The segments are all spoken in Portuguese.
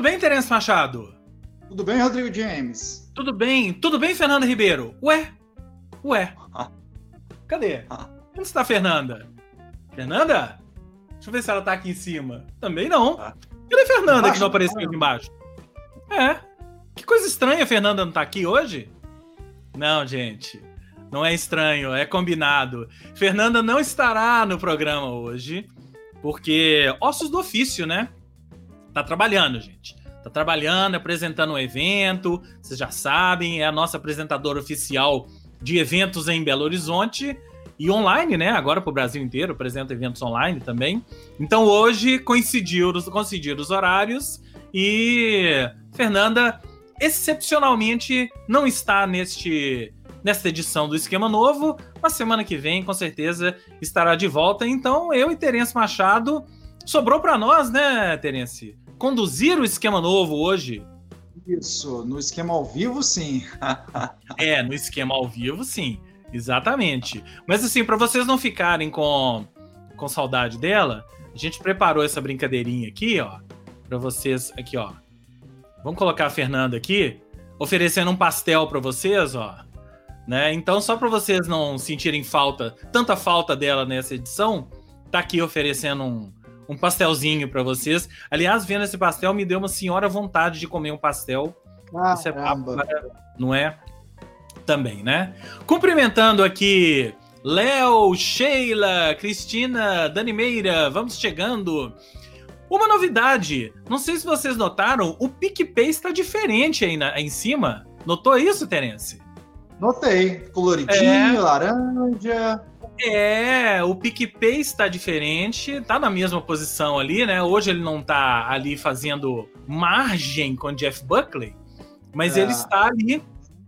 bem, Terence Machado? Tudo bem, Rodrigo James? Tudo bem, Fernanda Ribeiro? Ué? Cadê? Onde está a Fernanda? Fernanda? Deixa eu ver se ela tá aqui em cima. Também não. Cadê a Fernanda que não apareceu aqui embaixo? Que coisa estranha, a Fernanda não tá aqui hoje? Não, gente. Não é estranho, é combinado. Fernanda não estará no programa hoje, porque ossos do ofício, né? Tá trabalhando, gente. Tá trabalhando, apresentando um evento. Vocês já sabem, é a nossa apresentadora oficial de eventos em Belo Horizonte e online, né? Agora pro Brasil inteiro, apresenta eventos online também. Então hoje coincidiram os horários e Fernanda excepcionalmente não está nesta edição do Esquema Novo, mas semana que vem, com certeza, estará de volta. Então, eu e Terence Machado, sobrou para nós, né, Terence? Conduzir o Esquema Novo hoje. Isso, no esquema ao vivo, sim. No esquema ao vivo, sim. Exatamente. Mas, assim, para vocês não ficarem com saudade dela, a gente preparou essa brincadeirinha aqui, ó, para vocês, aqui, ó. Vamos colocar a Fernanda aqui, oferecendo um pastel para vocês, ó. Né? Então, só para vocês não sentirem tanta falta dela nessa edição, tá aqui oferecendo um pastelzinho para vocês. Aliás, vendo esse pastel, me deu uma senhora vontade de comer um pastel. Isso é papo, não é? Também, né? Cumprimentando aqui Léo, Sheila, Cristina, Dani Meira, vamos chegando. Uma novidade, não sei se vocês notaram, o PicPay está diferente aí em cima. Notou isso, Terence? Notei. Coloridinho, laranja. O PicPay está diferente, tá na mesma posição ali, né? Hoje ele não tá ali fazendo margem com Jeff Buckley, mas ele está ali.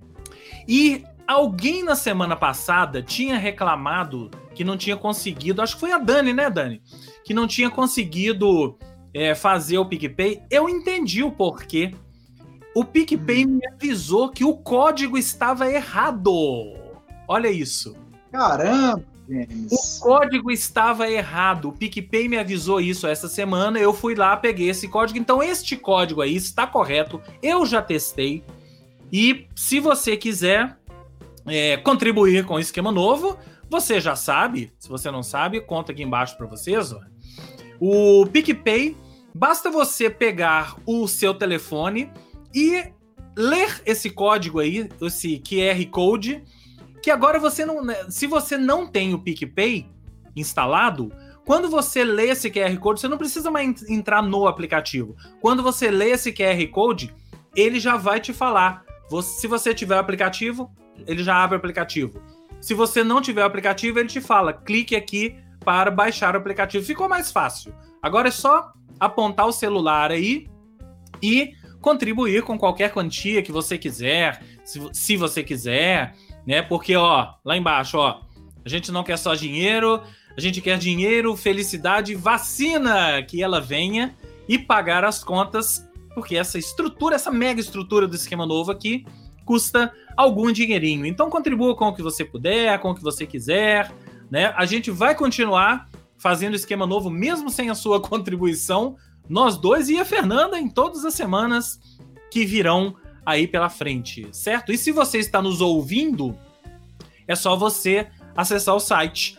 E alguém na semana passada tinha reclamado que não tinha conseguido, acho que foi a Dani, né, Dani? Que não tinha conseguido fazer o PicPay. Eu entendi o porquê. O PicPay me avisou que o código estava errado. Olha isso. Caramba, James. O código estava errado. O PicPay me avisou isso essa semana. Eu fui lá, peguei esse código. Então, este código aí está correto. Eu já testei. E se você quiser contribuir com o Esquema Novo, você já sabe. Se você não sabe, conta aqui embaixo para vocês. Ó. O PicPay, basta você pegar o seu telefone e ler esse código aí, esse QR Code, que agora você não... Se você não tem o PicPay instalado, quando você lê esse QR Code, você não precisa mais entrar no aplicativo. Quando você lê esse QR Code, ele já vai te falar. Se você tiver o aplicativo, ele já abre o aplicativo. Se você não tiver o aplicativo, ele te fala, clique aqui para baixar o aplicativo. Ficou mais fácil. Agora é só apontar o celular aí e contribuir com qualquer quantia que você quiser, se você quiser, né? Porque, ó, lá embaixo, ó, a gente não quer só dinheiro, a gente quer dinheiro, felicidade, vacina, que ela venha e pagar as contas, porque essa estrutura, essa mega estrutura do Esquema Novo aqui, custa algum dinheirinho. Então contribua com o que você puder, com o que você quiser, né? A gente vai continuar fazendo Esquema Novo, mesmo sem a sua contribuição, nós dois e a Fernanda em todas as semanas que virão aí pela frente, certo? E se você está nos ouvindo, é só você acessar o site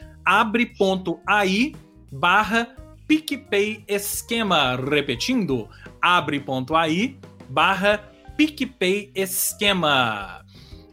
abre.ai/PicPay Esquema. Repetindo, abre.ai/PicPay Esquema.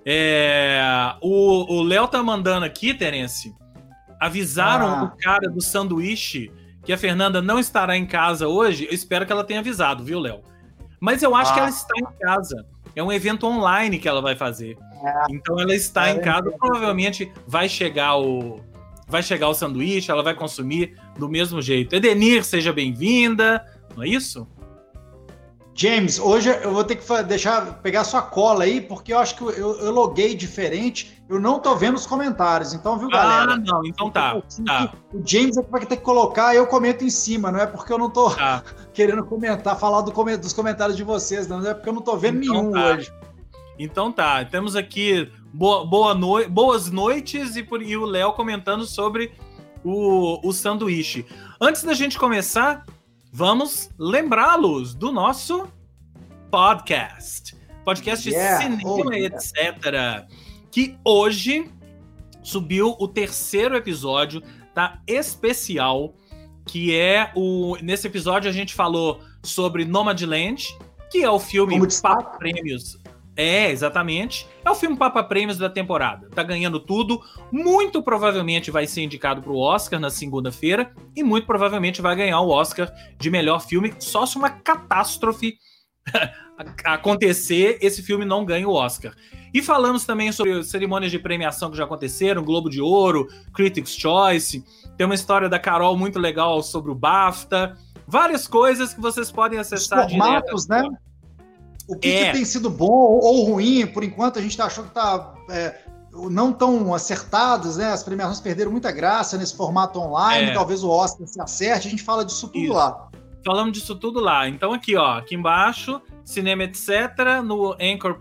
O Léo tá mandando aqui, Terence, avisaram o cara do sanduíche que a Fernanda não estará em casa hoje. Eu espero que ela tenha avisado, viu, Léo? Mas eu acho que ela está em casa. É um evento online que ela vai fazer. Então ela está em casa. Provavelmente vai chegar o sanduíche, ela vai consumir do mesmo jeito. Edenir, seja bem-vinda. Não é isso? James, hoje eu vou ter que pegar sua cola aí, porque eu acho que eu loguei diferente. Eu não tô vendo os comentários, então, viu, galera? Não, então tá. O James é que vai ter que colocar, eu comento em cima, não é porque eu não tô querendo comentar, falar dos comentários de vocês, não é porque eu não tô vendo nenhum hoje. Então tá, temos aqui boas noites e o Léo comentando sobre o sanduíche. Antes da gente começar, vamos lembrá-los do nosso Podcast de cinema, etc. Que hoje subiu o 3º episódio da especial, que é nesse episódio a gente falou sobre Nomadland, que é o filme Papa Prêmios. Exatamente. É o filme Papa Prêmios da temporada. Tá ganhando tudo. Muito provavelmente vai ser indicado pro Oscar na segunda-feira e muito provavelmente vai ganhar o Oscar de melhor filme. Só se uma catástrofe acontecer, esse filme não ganha o Oscar. E falamos também sobre cerimônias de premiação que já aconteceram, Globo de Ouro, Critics' Choice. Tem uma história da Carol muito legal sobre o BAFTA. Várias coisas que vocês podem acessar direto. Os formatos, né? O que tem sido bom ou ruim, por enquanto a gente achou que tá não tão acertados, né? As premiações perderam muita graça nesse formato online, talvez o Oscar se acerte, a gente fala disso tudo lá. Falamos disso tudo lá. Então aqui embaixo, cinema, etc, no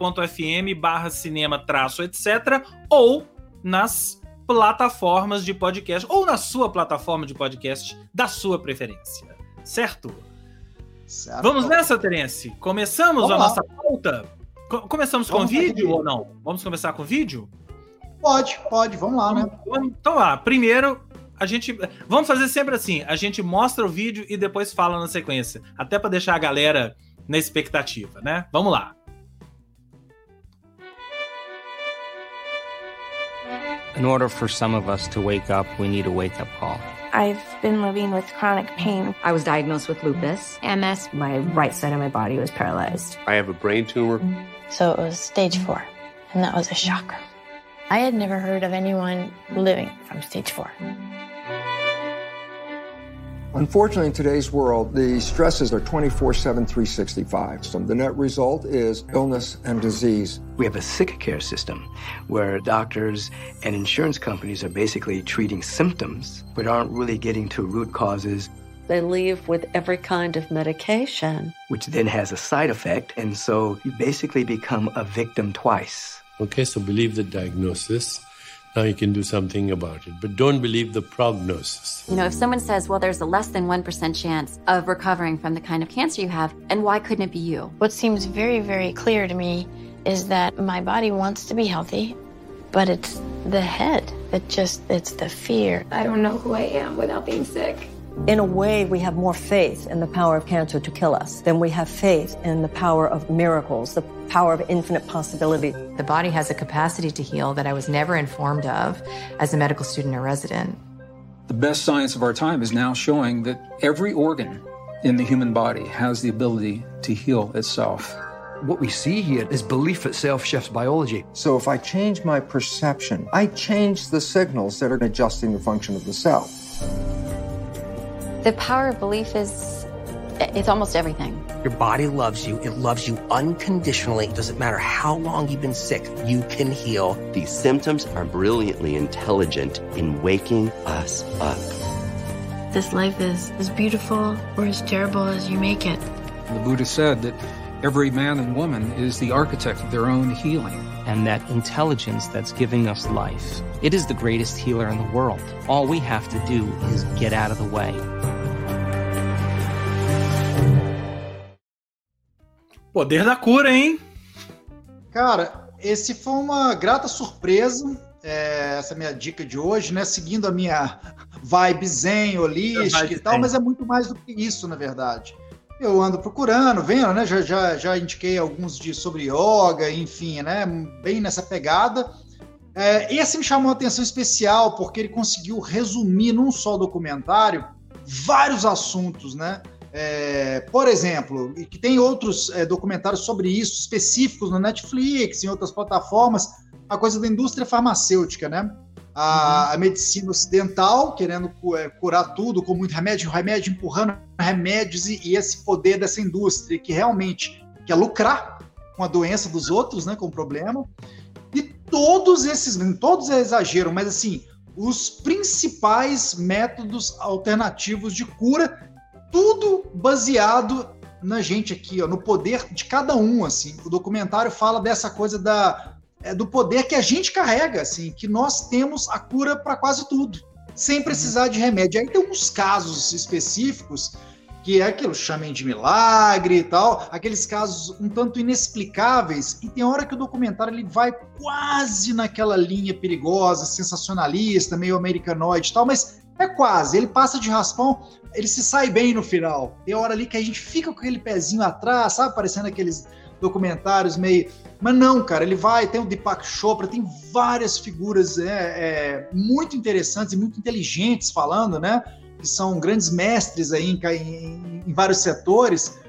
anchor.fm/cinema-etc, ou nas plataformas de podcast, ou na sua plataforma de podcast da sua preferência, certo? Vamos nessa, Terence? Começamos a nossa pauta? Começamos com vídeo ou não? Vamos começar com vídeo? Pode, vamos lá, né? Então lá, primeiro, vamos fazer sempre assim, a gente mostra o vídeo e depois fala na sequência, até para deixar a galera na expectativa, né? Vamos lá. In order for some of us to wake up, we need a wake-up call. I've been living with chronic pain. I was diagnosed with lupus, MS. My right side of my body was paralyzed. I have a brain tumor. So it was stage 4, and that was a shocker. I had never heard of anyone living from stage 4. Unfortunately, in today's world, the stresses are 24/7, 365. So the net result is illness and disease. We have a sick care system where doctors and insurance companies are basically treating symptoms, but aren't really getting to root causes. They leave with every kind of medication, which then has a side effect, and so you basically become a victim twice. Okay, so believe the diagnosis. Now you can do something about it, but don't believe the prognosis. You know, if someone says, well, there's a less than 1% chance of recovering from the kind of cancer you have, and why couldn't it be you? What seems very, very clear to me is that my body wants to be healthy, but it's the head it's the fear. I don't know who I am without being sick. In a way, we have more faith in the power of cancer to kill us than we have faith in the power of miracles, the power of infinite possibility. The body has a capacity to heal that I was never informed of as a medical student or resident. The best science of our time is now showing that every organ in the human body has the ability to heal itself. What we see here is belief itself shifts biology. So if I change my perception, I change the signals that are adjusting the function of the cell. The power of belief it's almost everything. Your body loves you. It loves you unconditionally. It doesn't matter how long you've been sick. You can heal. These symptoms are brilliantly intelligent in waking us up. This life is as beautiful or as terrible as you make it. The Buddha said that every man and woman is the architect of their own healing. And that intelligence that's giving us life, it is the greatest healer in the world. All we have to do is get out of the way. Poder da cura, hein? Cara, esse foi uma grata surpresa. Essa é a minha dica de hoje, né? Seguindo a minha vibe zen, holística e tal, mas é muito mais do que isso, na verdade. Eu ando procurando, vendo, né? Já indiquei alguns sobre yoga, enfim, né? Bem nessa pegada. Esse me chamou a atenção especial porque ele conseguiu resumir num só documentário vários assuntos, né? Por exemplo, e que tem outros documentários sobre isso, específicos no Netflix, em outras plataformas, a coisa da indústria farmacêutica, né? A medicina ocidental, querendo curar tudo com muito remédio empurrando remédios e esse poder dessa indústria que realmente quer lucrar com a doença dos outros, né, com o problema. E todos é exagero, mas assim, os principais métodos alternativos de cura, tudo baseado na gente aqui, ó, no poder de cada um, assim. O documentário fala dessa coisa do poder que a gente carrega, assim, que nós temos a cura para quase tudo, sem precisar de remédio. Aí tem uns casos específicos que é aquilo, chamem de milagre e tal, aqueles casos um tanto inexplicáveis, e tem hora que o documentário ele vai quase naquela linha perigosa, sensacionalista, meio americanoide e tal, mas é quase, ele passa de raspão, ele se sai bem no final. Tem hora ali que a gente fica com aquele pezinho atrás, sabe, parecendo aqueles documentários meio... Mas não, cara, ele vai, tem o Deepak Chopra, tem várias figuras muito interessantes e muito inteligentes falando, né? Que são grandes mestres aí em vários setores.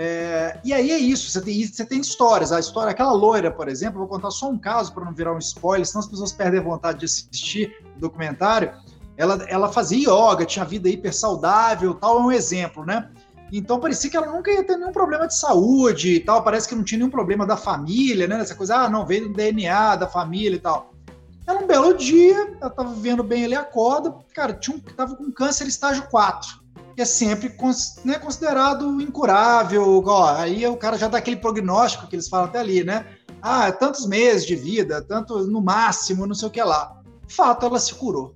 E aí é isso, você tem histórias. A história, aquela loira, por exemplo, vou contar só um caso para não virar um spoiler, senão as pessoas perdem a vontade de assistir o documentário. Ela fazia yoga, tinha vida hiper saudável, tal, é um exemplo, né? Então parecia que ela nunca ia ter nenhum problema de saúde e tal, parece que não tinha nenhum problema da família, né? Essa coisa, não, veio do DNA da família e tal. Ela, um belo dia, ela tava vivendo bem ali, acorda, cara, tava com câncer estágio 4, que é sempre considerado incurável, aí o cara já dá aquele prognóstico que eles falam até ali, né? Tantos meses de vida, tanto no máximo, não sei o que lá. Fato, ela se curou.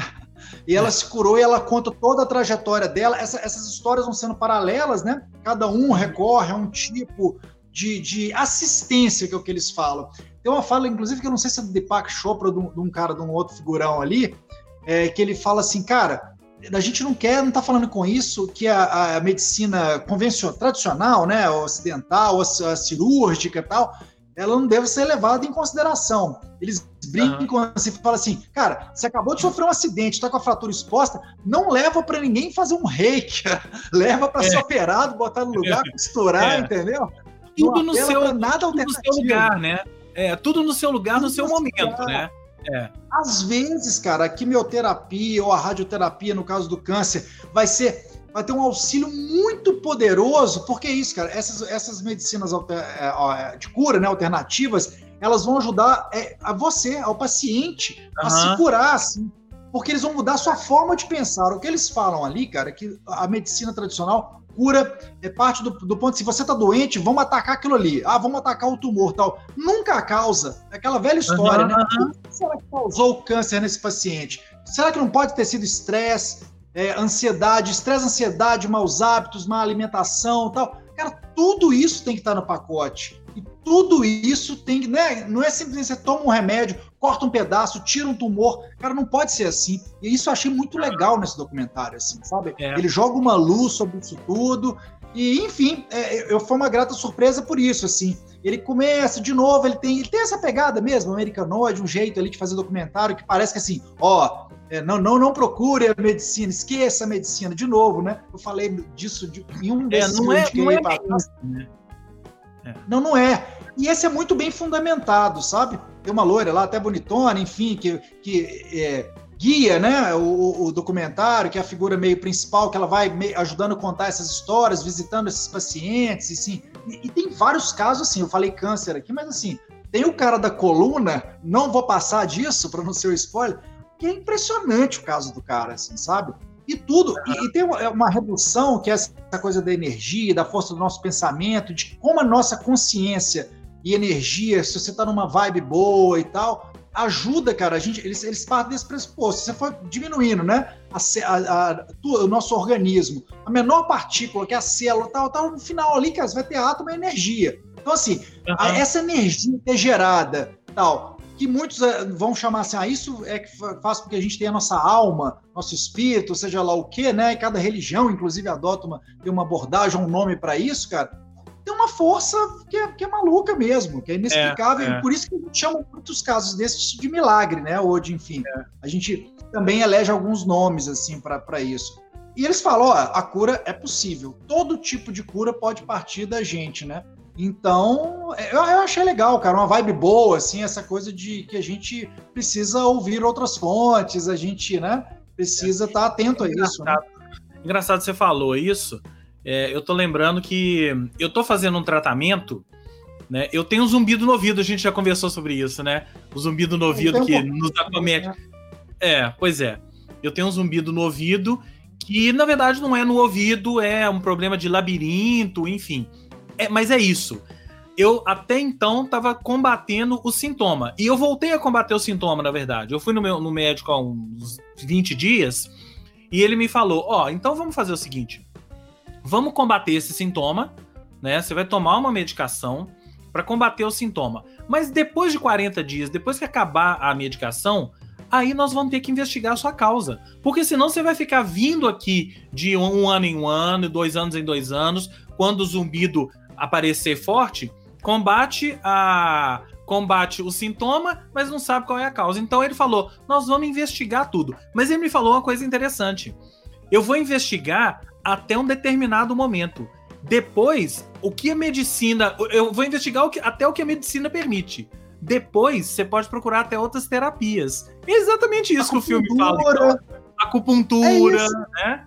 E ela se curou e ela conta toda a trajetória dela. Essas histórias vão sendo paralelas, né? Cada um recorre a um tipo de assistência, que é o que eles falam. Tem uma fala, inclusive, que eu não sei se é do Deepak Chopra ou de um cara, de um outro figurão ali, que ele fala assim, cara, a gente não tá falando com isso que a medicina convencional, tradicional, né? Ocidental, a cirúrgica e tal, ela não deve ser levada em consideração. Eles brincam assim, falam assim, cara, você acabou de sofrer um acidente, está com a fratura exposta, não leva para ninguém fazer um reiki, leva para ser operado, botar no lugar, costurar, entendeu? Tudo no seu lugar, né? Tudo no seu lugar, no seu momento, né? Às vezes, cara, a quimioterapia ou a radioterapia, no caso do câncer, vai ter um auxílio muito poderoso, porque é isso, cara, essas medicinas de cura, né, alternativas, elas vão ajudar ao paciente, a se curar, assim, porque eles vão mudar a sua forma de pensar. O que eles falam ali, cara, é que a medicina tradicional cura parte do ponto, se você tá doente, vamos atacar aquilo ali, vamos atacar o tumor, tal. Nunca a causa, é aquela velha história, né? O que será que causou o câncer nesse paciente? Será que não pode ter sido estresse, ansiedade, maus hábitos, má alimentação e tal? Cara, tudo isso tem que estar no pacote. E tudo isso tem que, né? Não é simplesmente você toma um remédio, corta um pedaço, tira um tumor. Cara, não pode ser assim. E isso eu achei muito legal nesse documentário, assim, sabe? Ele joga uma luz sobre isso tudo. E, enfim, foi uma grata surpresa por isso, assim. Ele começa de novo, ele tem essa pegada mesmo, americanoide, um jeito ali de fazer documentário que parece que assim, não procure a medicina, esqueça a medicina. De novo, né? Eu falei disso em um desses vídeos que eu ia para trás. Não é. E esse é muito bem fundamentado, sabe? Tem uma loira lá, até bonitona, enfim, que guia, né, o documentário, que é a figura meio principal, que ela vai ajudando a contar essas histórias, visitando esses pacientes, assim. E tem vários casos, assim, eu falei câncer aqui, mas assim, tem o cara da coluna, não vou passar disso para não ser um spoiler, que é impressionante o caso do cara, assim, sabe? E tudo, e tem uma redução, que é essa coisa da energia, da força do nosso pensamento, de como a nossa consciência e energia, se você tá numa vibe boa e tal, ajuda, cara, eles partem desse pressuposto. Se você for diminuindo, né, o nosso organismo, a menor partícula, que é a célula, tal, no final ali, que vai ter átomo e energia. Então, assim, essa energia que é gerada, tal, que muitos vão chamar assim, isso é que faz com que a gente tenha a nossa alma, nosso espírito, seja lá o quê, né? E cada religião, inclusive, tem uma abordagem, um nome para isso, cara. Tem uma força que é maluca mesmo, que é inexplicável, e por isso que a gente chama muitos casos desses de milagre, né? Ou de, enfim, a gente também elege alguns nomes, assim, para isso. E eles falam, a cura é possível, todo tipo de cura pode partir da gente, né? Então, eu achei legal, cara, uma vibe boa, assim, essa coisa de que a gente precisa ouvir outras fontes, a gente, né, precisa estar atento a isso. Né? Engraçado você falou isso, eu tô lembrando que eu tô fazendo um tratamento, né, eu tenho um zumbido no ouvido, a gente já conversou sobre isso, né, o zumbido no ouvido que nos acomete. Pois é, eu tenho um zumbido no ouvido que, na verdade, não é no ouvido, é um problema de labirinto, enfim. Mas é isso. Eu até então estava combatendo o sintoma. E eu voltei a combater o sintoma, na verdade. Eu fui no médico há uns 20 dias e ele me falou, então vamos fazer o seguinte. vamos combater esse sintoma, né? Você vai tomar uma medicação para combater o sintoma. Mas depois de 40 dias, depois que acabar a medicação, aí nós vamos ter que investigar a sua causa. Porque senão você vai ficar vindo aqui de um ano em um ano, 2 anos em 2 anos, quando o zumbido aparecer forte, combate o sintoma, mas não sabe qual é a causa. Então ele falou, nós vamos investigar tudo. Mas ele me falou uma coisa interessante. Eu vou investigar até um determinado momento. Depois, o que a medicina... Eu vou investigar até o que a medicina permite. Depois, você pode procurar até outras terapias. É exatamente isso que o filme fala. Então, acupuntura, né?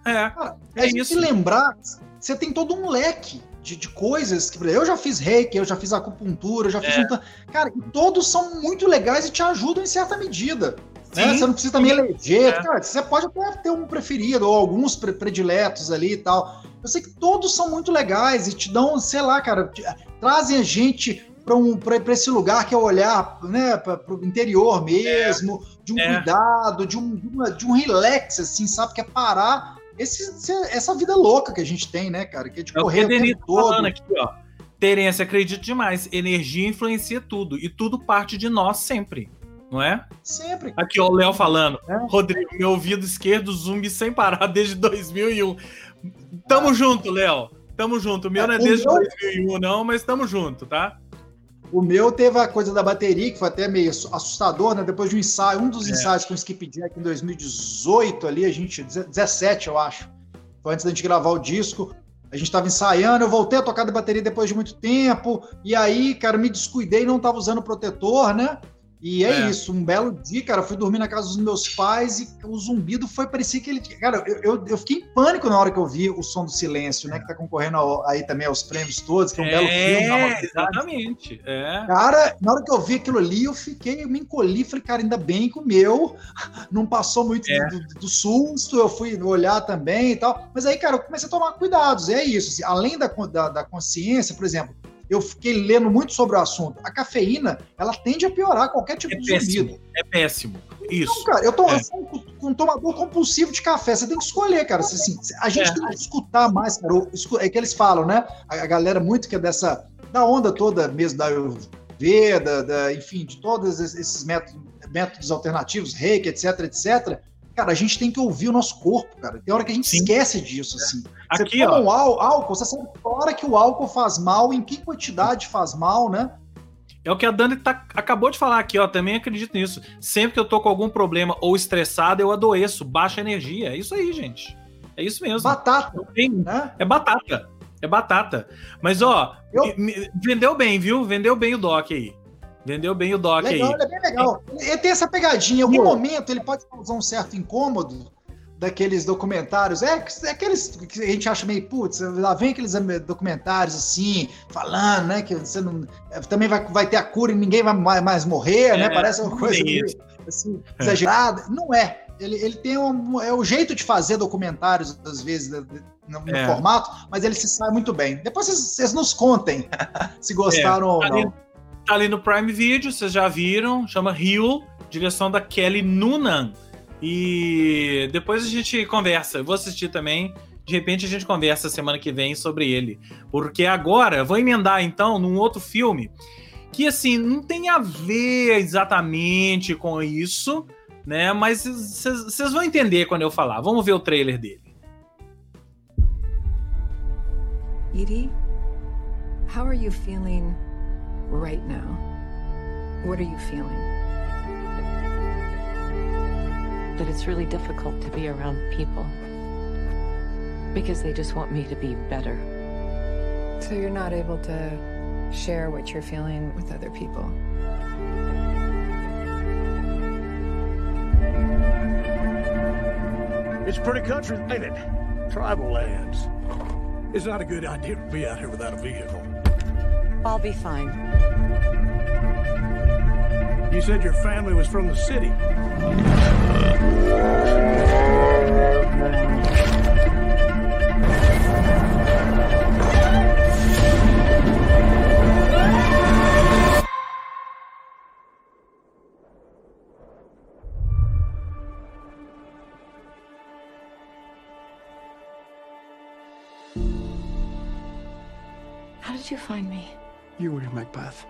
É isso. Se lembrar, você tem todo um leque de coisas que eu já fiz reiki, eu já fiz acupuntura, eu já fiz cara, e todos são muito legais e te ajudam em certa medida. Né? Você não precisa também eleger. Cara, você pode até ter um preferido ou alguns prediletos ali e tal. Eu sei que todos são muito legais e te dão, sei lá, cara, trazem a gente para esse lugar que é olhar, né, para o interior mesmo, de um cuidado, de um relax, assim, sabe? Que é parar essa vida louca que a gente tem, né, cara? Que é de correr o tempo todo. Falando aqui, ó. Terence, acredito demais. Energia influencia tudo. E tudo parte de nós sempre. Não é? Sempre. Aqui, ó, o Léo falando. Rodrigo, meu ouvido esquerdo zumbi sem parar desde 2001. Tamo junto, Léo. Tamo junto. O meu não é desde 2001, não, mas tamo junto, tá? O meu teve a coisa da bateria, que foi até meio assustador, né? Depois de um ensaio, um dos ensaios com o Skipjack em 2018, ali, 17, eu acho. Foi antes da gente gravar o disco. A gente tava ensaiando, eu voltei a tocar da bateria depois de muito tempo, e aí, cara, me descuidei, não tava usando protetor, né? E é isso, um belo dia, cara, eu fui dormir na casa dos meus pais e o zumbido parecia que ele... Cara, eu fiquei em pânico na hora que eu vi o Som do Silêncio, né, que tá concorrendo aí também aos prêmios todos, que é um belo filme. Exatamente. Cara, na hora que eu vi aquilo ali, eu me encolhi, falei, cara, ainda bem que o meu não passou muito do susto, eu fui olhar também e tal, mas aí, cara, eu comecei a tomar cuidados, é isso, assim, além da consciência, por exemplo, eu fiquei lendo muito sobre o assunto. A cafeína, ela tende a piorar qualquer tipo de zumbido. É péssimo. Isso. Então, cara, eu sou um tomador compulsivo de café. Você tem que escolher, cara. Assim, a gente tem que escutar mais, cara. É que eles falam, né? A galera muito que é da onda toda mesmo da Ayurveda, enfim, de todos esses métodos alternativos, reiki, etc, etc. Cara, a gente tem que ouvir o nosso corpo, cara. Tem hora que a gente esquece disso, assim. Aqui, você toma um álcool, você sabe a hora que o álcool faz mal, em que quantidade faz mal, né? É o que a Dani acabou de falar aqui, ó. Também acredito nisso. Sempre que eu tô com algum problema ou estressado, eu adoeço, baixa energia. É isso aí, gente. É isso mesmo. Batata, né? É batata. É batata. Mas, ó, vendeu bem, viu? Vendeu bem o Doc aí. Vendeu bem o Doc aí. Legal, ele é bem legal. Ele tem essa pegadinha. Em algum momento ele pode causar um certo incômodo daqueles documentários. Aqueles que a gente acha meio, putz, lá vem aqueles documentários assim, falando, né, que você não... Também vai ter a cura e ninguém vai mais morrer, né? Parece uma coisa meio, assim, exagerada. Não é. Ele tem o jeito de fazer documentários, às vezes, no formato, mas ele se sai muito bem. Depois vocês nos contem se gostaram ou não. Tá ali no Prime Video, vocês já viram, chama Heal, direção da Kelly Noonan. E depois a gente conversa, eu vou assistir também, de repente a gente conversa semana que vem sobre ele. Porque agora, vou emendar então num outro filme, que assim, não tem a ver exatamente com isso, né? Mas vocês vão entender quando eu falar. Vamos ver o trailer dele. Edie, how are you feeling right now? What are you feeling? That it's really difficult to be around people because they just want me to be better. So you're not able to share what you're feeling with other people? It's pretty country, ain't it? Tribal lands. It's not a good idea to be out here without a vehicle. I'll be fine. You said your family was from the city. did you find me? You were in my path.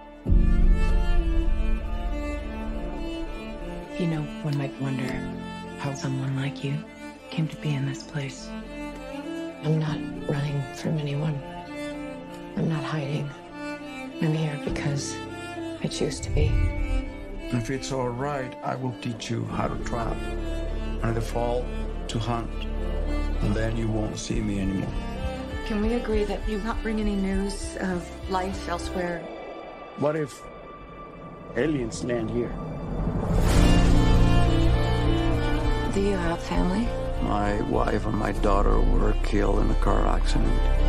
You know, one might wonder how someone like you came to be in this place. I'm not running from anyone. I'm not hiding. I'm here because I choose to be. If it's all right, I will teach you how to trap. And the fall, to hunt. And then you won't see me anymore. Can we agree that you not bring any news of life elsewhere? What if aliens land here? Do you have family? My wife and my daughter were killed in a car accident.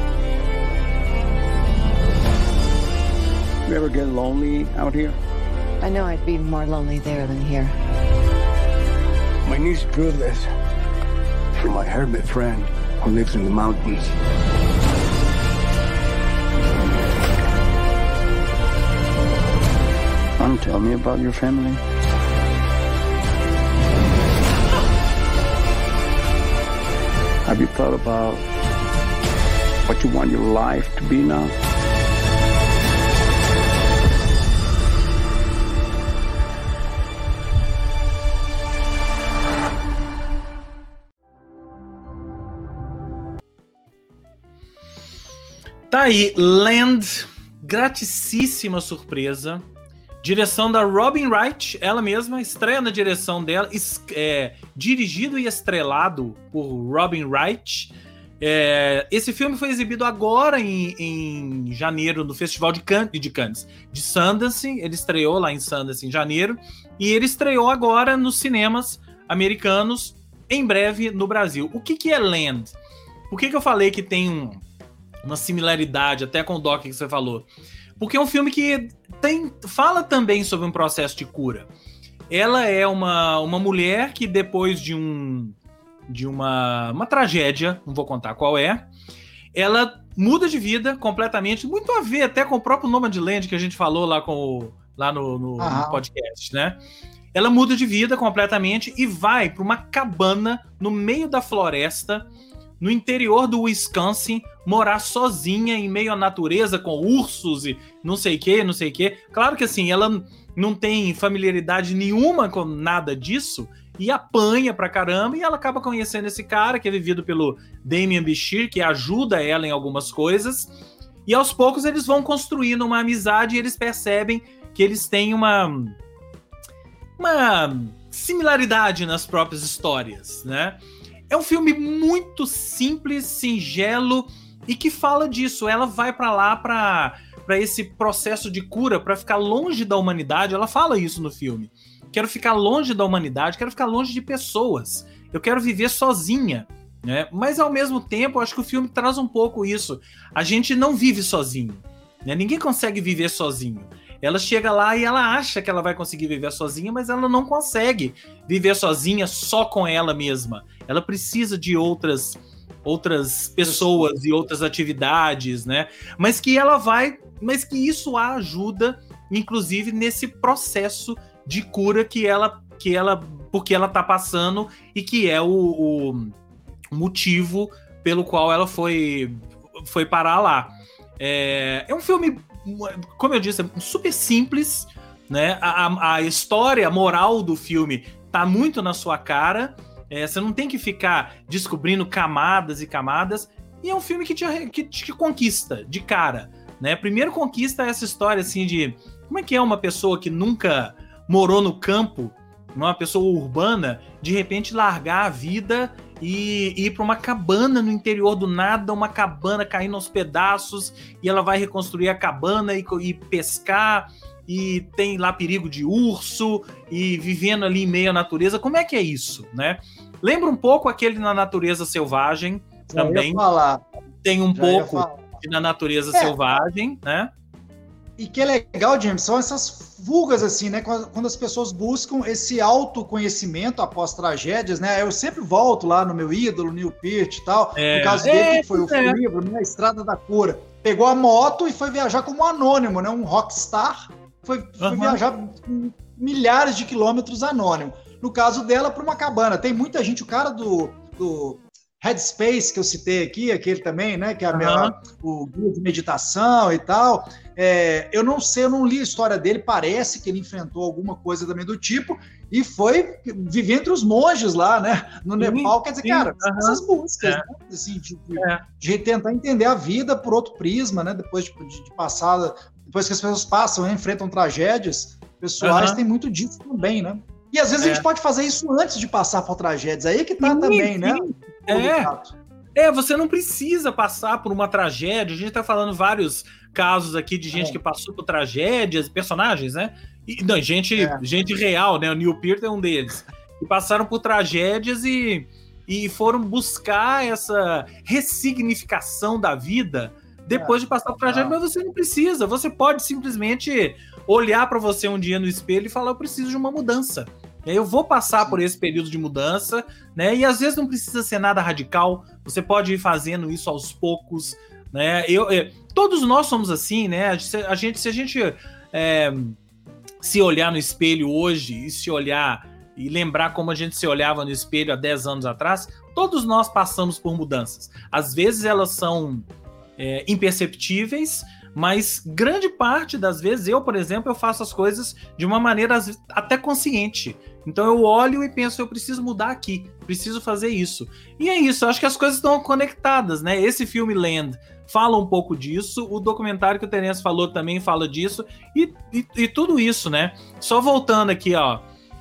You ever get lonely out here? I know I'd be more lonely there than here. My niece proved this from my hermit friend who lives in the mountains. Want to tell me about your family? Have you thought about what you want your life to be now? Tá aí, Land, graticíssima surpresa. Direção da Robin Wright, ela mesma, estreia na direção dela, dirigido e estrelado por Robin Wright. Esse filme foi exibido agora em janeiro no Festival de Cannes, de Sundance. Ele estreou lá em Sundance em janeiro e ele estreou agora nos cinemas americanos, em breve no Brasil. O que é Land? Por que eu falei que tem uma similaridade até com o Doc que você falou? Porque é um filme que fala também sobre um processo de cura. Ela é uma mulher que depois de uma tragédia, não vou contar qual é, ela muda de vida completamente, muito a ver até com o próprio Nomadland que a gente falou lá no podcast, né? Ela muda de vida completamente e vai para uma cabana no meio da floresta, no interior do Wisconsin, morar sozinha em meio à natureza, com ursos e não sei o que. Claro que assim, ela não tem familiaridade nenhuma com nada disso e apanha pra caramba, e ela acaba conhecendo esse cara que é vivido pelo Damian Bichir, que ajuda ela em algumas coisas, e aos poucos eles vão construindo uma amizade e eles percebem que eles têm uma similaridade nas próprias histórias, né? É um filme muito simples, singelo e que fala disso. Ela vai pra lá pra esse processo de cura, pra ficar longe da humanidade. Ela fala isso no filme. Quero ficar longe da humanidade, quero ficar longe de pessoas. Eu quero viver sozinha, né? Mas ao mesmo tempo, eu acho que o filme traz um pouco isso. A gente não vive sozinho, né? Ninguém consegue viver sozinho. Ela chega lá e ela acha que ela vai conseguir viver sozinha, mas ela não consegue viver sozinha só com ela mesma. Ela precisa de outras pessoas e outras atividades, né? Mas que isso a ajuda, inclusive, nesse processo de cura porque ela tá passando e que é o motivo pelo qual ela foi parar lá. É um filme, como eu disse, super simples, né? A história, a moral do filme tá muito na sua cara. Você não tem que ficar descobrindo camadas e camadas. E é um filme que te conquista de cara, né? Primeiro conquista essa história assim de como é que é uma pessoa que nunca morou no campo, uma pessoa urbana, de repente largar a vida e ir para uma cabana no interior do nada, uma cabana caindo aos pedaços, e ela vai reconstruir a cabana e pescar, e tem lá perigo de urso, e vivendo ali em meio à natureza. Como é que é isso, né? Lembra um pouco aquele Na Natureza Selvagem também. Tem um pouco Na Natureza Selvagem, né? E que é legal, James, são essas fugas, assim, né? Quando as pessoas buscam esse autoconhecimento após tragédias, né? Eu sempre volto lá no meu ídolo, Neil Peart e tal. No caso dele, que foi o livro, né? A Estrada da Cura. Pegou a moto e foi viajar como anônimo, né? Um rockstar. Foi viajar milhares de quilômetros anônimo. No caso dela, para uma cabana. Tem muita gente, o cara do Headspace, que eu citei aqui, aquele também, né? Que é o guia de meditação e tal. Eu não sei, eu não li a história dele, parece que ele enfrentou alguma coisa também do tipo e foi viver entre os monges lá, né? No Nepal. Quer dizer, cara, essas músicas, né? Assim, de tentar entender a vida por outro prisma, né? Depois de passar, depois que as pessoas passam, né? Enfrentam tragédias pessoais, tem muito disso também, né? E às vezes a gente pode fazer isso antes de passar por tragédias. Aí que tá também, né? Você não precisa passar por uma tragédia. A gente tá falando vários casos aqui de gente que passou por tragédias, personagens, né? E, não, gente real, né? O Neil Peart é um deles. Que passaram por tragédias e foram buscar essa ressignificação da vida depois de passar por tragédia. Mas você não precisa. Você pode simplesmente olhar para você um dia no espelho e falar: eu preciso de uma mudança. Eu vou passar por esse período de mudança, né? E às vezes não precisa ser nada radical. Você pode ir fazendo isso aos poucos, né? Todos nós somos assim, né? Se a gente se olhar no espelho hoje e se olhar e lembrar como a gente se olhava no espelho há 10 anos atrás, todos nós passamos por mudanças. Às vezes elas são imperceptíveis, mas grande parte das vezes por exemplo, eu faço as coisas de uma maneira até consciente. Então eu olho e penso: eu preciso mudar aqui, preciso fazer isso. E é isso, eu acho que as coisas estão conectadas, né? Esse filme Land fala um pouco disso, o documentário que o Terence falou também fala disso, e tudo isso, né? Só voltando aqui, ó,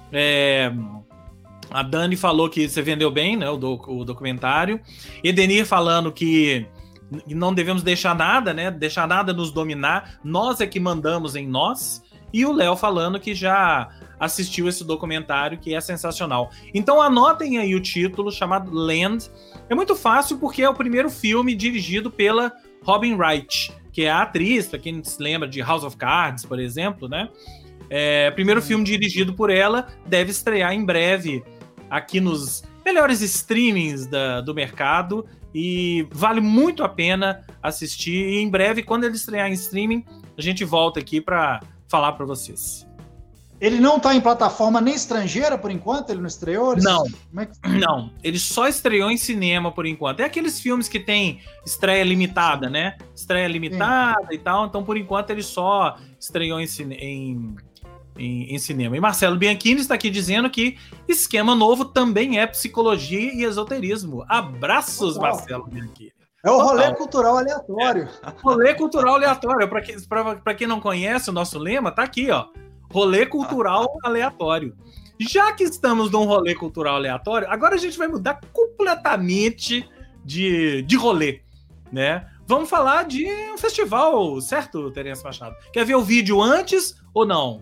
a Dani falou que você vendeu bem, né, o documentário. Edenir falando que não devemos deixar nada, né? Deixar nada nos dominar. Nós é que mandamos em nós. E o Léo falando que já assistiu esse documentário, que é sensacional. Então anotem aí o título, chamado Land. É muito fácil porque é o primeiro filme dirigido pela Robin Wright, que é a atriz, para quem se lembra de House of Cards, por exemplo, né? Primeiro filme dirigido por ela, deve estrear em breve aqui nos melhores streamings do mercado. E vale muito a pena assistir. E em breve, quando ele estrear em streaming, a gente volta aqui para falar para vocês. Ele não está em plataforma nem estrangeira por enquanto? Ele não estreou? Não, não. Ele só estreou em cinema por enquanto. É aqueles filmes que tem estreia limitada, né? Estreia limitada e tal. Então, por enquanto, ele só estreou em cinema. E Marcelo Bianchini está aqui dizendo que Esquema Novo também é psicologia e esoterismo. Abraços, Marcelo Bianchini. É o rolê cultural aleatório. Rolê cultural aleatório. Para quem não conhece o nosso lema, tá aqui, ó. Rolê cultural aleatório. Já que estamos num rolê cultural aleatório, agora a gente vai mudar completamente de rolê, né? Vamos falar de um festival, certo, Terence Machado? Quer ver o vídeo antes ou não?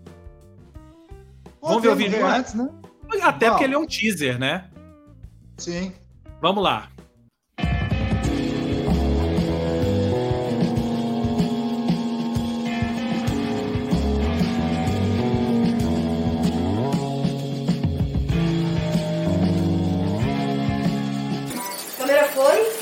Vamos ver o vídeo antes, né? Até porque ele é um teaser, né? Sim. Vamos lá. Câmera foi?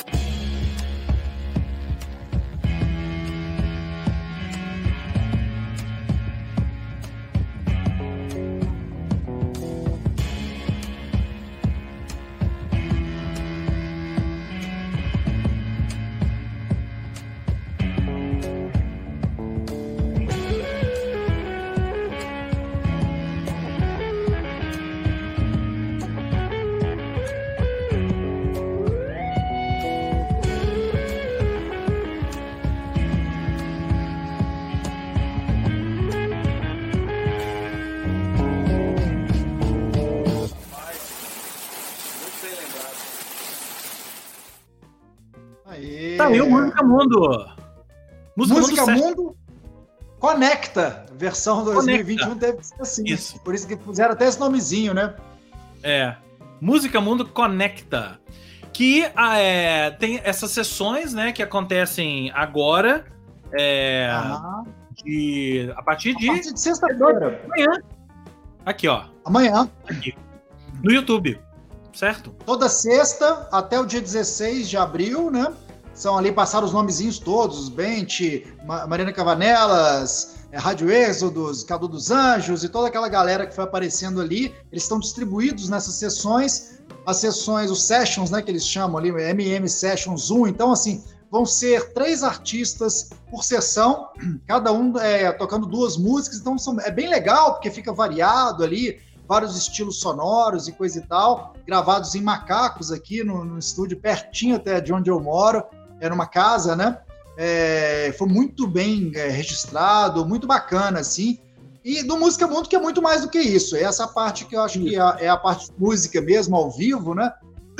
Tá aí o Música Mundo. Música Mundo Conecta. Versão 2021 deve ser assim. Isso. Por isso que puseram até esse nomezinho, né? Música Mundo Conecta. Que tem essas sessões, né, que acontecem agora. A partir de sexta-feira. Amanhã. Aqui, ó. Amanhã. Aqui. No YouTube. Certo? Toda sexta até o dia 16 de abril, né? São ali, passaram os nomezinhos todos, Bente, Mariana Cavanelas, Rádio Êxodos, Cadu dos Anjos e toda aquela galera que foi aparecendo ali. Eles estão distribuídos nessas sessões as sessões, os sessions, né, que eles chamam ali, MM Sessions 1. Então, assim, vão ser 3 artistas por sessão, cada um tocando 2 músicas. Então, é bem legal, porque fica variado ali, vários estilos sonoros e coisa e tal, gravados em Macacos aqui no estúdio, pertinho até de onde eu moro, era uma casa, né? Foi muito bem registrado, muito bacana, assim. E do Música Mundo, que é muito mais do que isso. Essa parte que eu acho que é a parte de música mesmo, ao vivo, né?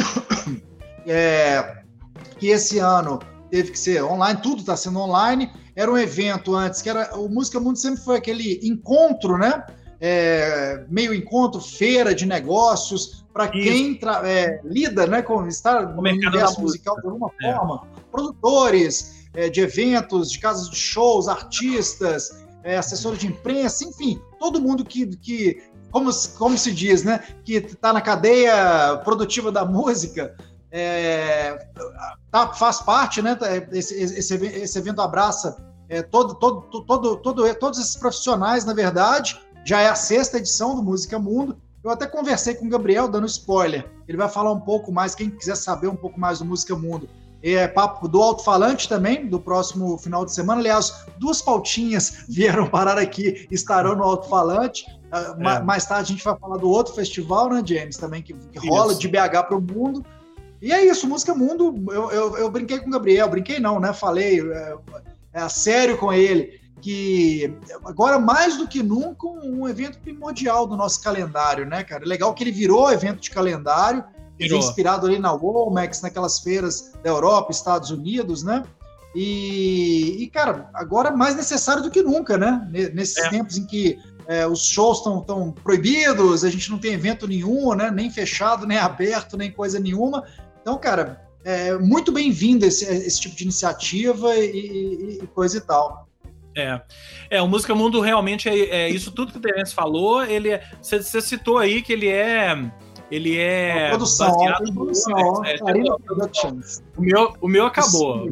Que esse ano teve que ser online, tudo está sendo online. Era um evento antes, que era o Música Mundo sempre foi aquele encontro, né? Meio encontro, feira de negócios, para quem lida, né, com estar no universo musical de alguma forma, produtores de eventos, de casas de shows, artistas, assessores de imprensa, enfim, todo mundo que como se diz, né, que está na cadeia produtiva da música, faz parte, né, esse evento abraça todos esses profissionais, na verdade. Já é a 6ª edição do Música Mundo. Eu até conversei com o Gabriel, dando spoiler. Ele vai falar um pouco mais, quem quiser saber um pouco mais do Música Mundo. Papo do Alto-Falante também, do próximo final de semana. Aliás, 2 pautinhas vieram parar aqui, estarão no Alto-Falante. Mais tarde a gente vai falar do outro festival, né, James, também, que rola de BH para o mundo. E é isso, Música Mundo. Eu brinquei com o Gabriel, brinquei não, né? Falei a sério com ele, que agora mais do que nunca um evento primordial do nosso calendário, né, cara? Legal que ele virou evento de calendário, ele é inspirado ali na Walmex, naquelas feiras da Europa, Estados Unidos, né? E cara, agora mais necessário do que nunca, né? Nesses tempos em que os shows estão proibidos, a gente não tem evento nenhum, né? Nem fechado, nem aberto, nem coisa nenhuma. Então, cara, muito bem-vindo esse tipo de iniciativa e coisa e tal. O Música Mundo realmente é isso tudo que o Terence falou. Você citou aí que ele é produção, baseado no produção, o meu acabou.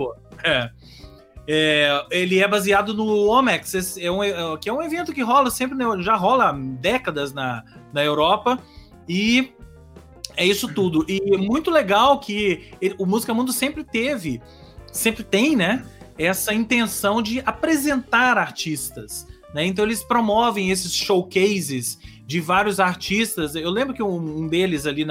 Ele é baseado no Omex, que é um evento que rola sempre, já rola há décadas na Europa, e é isso tudo. E é muito legal que o Música Mundo sempre tem, né, essa intenção de apresentar artistas, né? Então eles promovem esses showcases de vários artistas. Eu lembro que um deles ali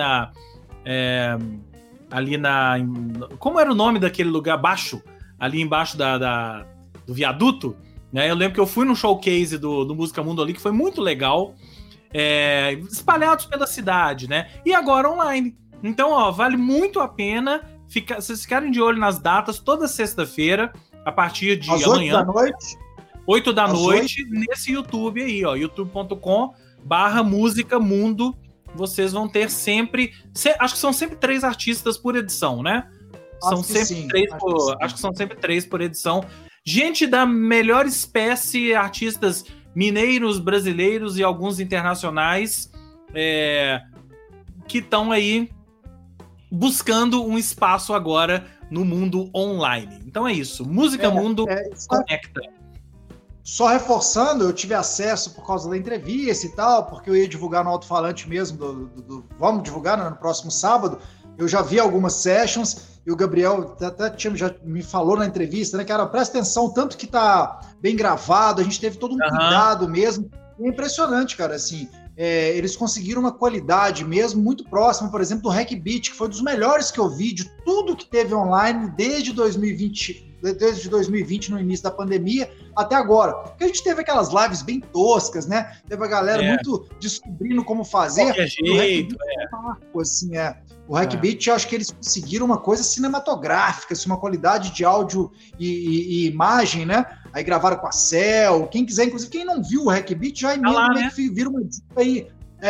como era o nome daquele lugar ali embaixo do viaduto, né? Eu lembro que eu fui num showcase do Música Mundo ali, que foi muito legal, espalhados pela cidade, né? E agora online. Então, vale muito a pena vocês ficarem de olho nas datas, toda sexta-feira, a partir de amanhã. 8 da noite, nesse YouTube aí, ó, youtube.com/Música Mundo. Vocês vão ter sempre, acho que são sempre 3 artistas por edição, né? Acho que são sempre 3 por edição. Gente da melhor espécie, artistas mineiros, brasileiros e alguns internacionais, que estão aí buscando um espaço agora no mundo online. Então é isso. Música Mundo conecta. Só reforçando, eu tive acesso por causa da entrevista e tal, porque eu ia divulgar no alto-falante mesmo, vamos divulgar, né, no próximo sábado. Eu já vi algumas sessions e o Gabriel até já me falou na entrevista, né, cara, presta atenção, tanto que tá bem gravado, a gente teve todo um cuidado mesmo. É impressionante, cara, assim, eles conseguiram uma qualidade mesmo muito próxima, por exemplo, do Hackbeat, que foi um dos melhores que eu vi de tudo que teve online desde 2020, no início da pandemia, até agora. Porque a gente teve aquelas lives bem toscas, né? Teve a galera muito descobrindo como fazer. Qualquer jeito, O Hackbeat, eu acho que eles conseguiram uma coisa cinematográfica, assim, uma qualidade de áudio e imagem, né? Aí gravaram com a Cell. Quem quiser, inclusive, quem não viu o Hackbeat, já vira uma dica aí.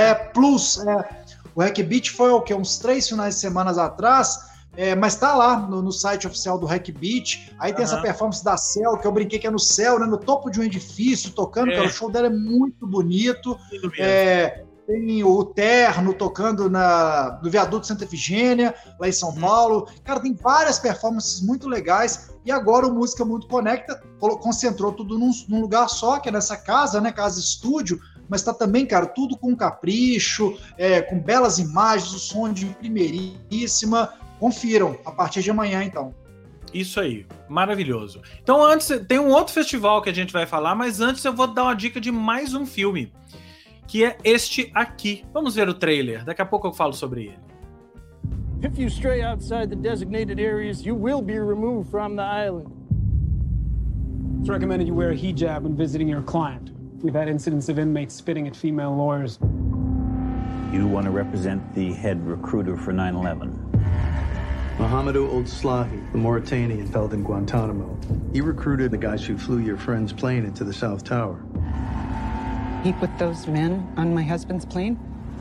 O Hackbeat foi o quê? Uns 3 finais de semana atrás. Mas tá lá no site oficial do Hackbeat. Aí tem essa performance da Cell, que eu brinquei que é no céu, né, no topo de um edifício, tocando, cara, o show dela é muito bonito. Tem o Terno tocando no viaduto Santa Efigênia, lá em São Paulo. Cara, tem várias performances muito legais. E agora o Música Mundo Conecta concentrou tudo num lugar só, que é nessa casa, né, casa estúdio, mas tá também, cara, tudo com capricho, com belas imagens, o som de primeiríssima. Confiram, a partir de amanhã, então. Isso aí, maravilhoso. Então antes, tem um outro festival que a gente vai falar, mas antes eu vou dar uma dica de mais um filme, que é este aqui. Vamos ver o trailer, daqui a pouco eu falo sobre ele. If you stray outside the designated areas, you will be removed from the island. It's recommended you wear a hijab when visiting your client. We've had incidents of inmates spitting at female lawyers. You want to represent the head recruiter for 9/11. Mohamedou Ould Slahi, the Mauritanian held in Guantanamo. He recruited the guys who flew your friend's plane into the South Tower. He put those men on my husband's plane?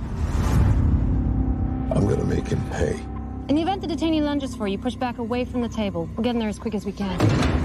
I'm gonna make him pay. In the event the detainee lunges for you, push back away from the table. We'll get in there as quick as we can.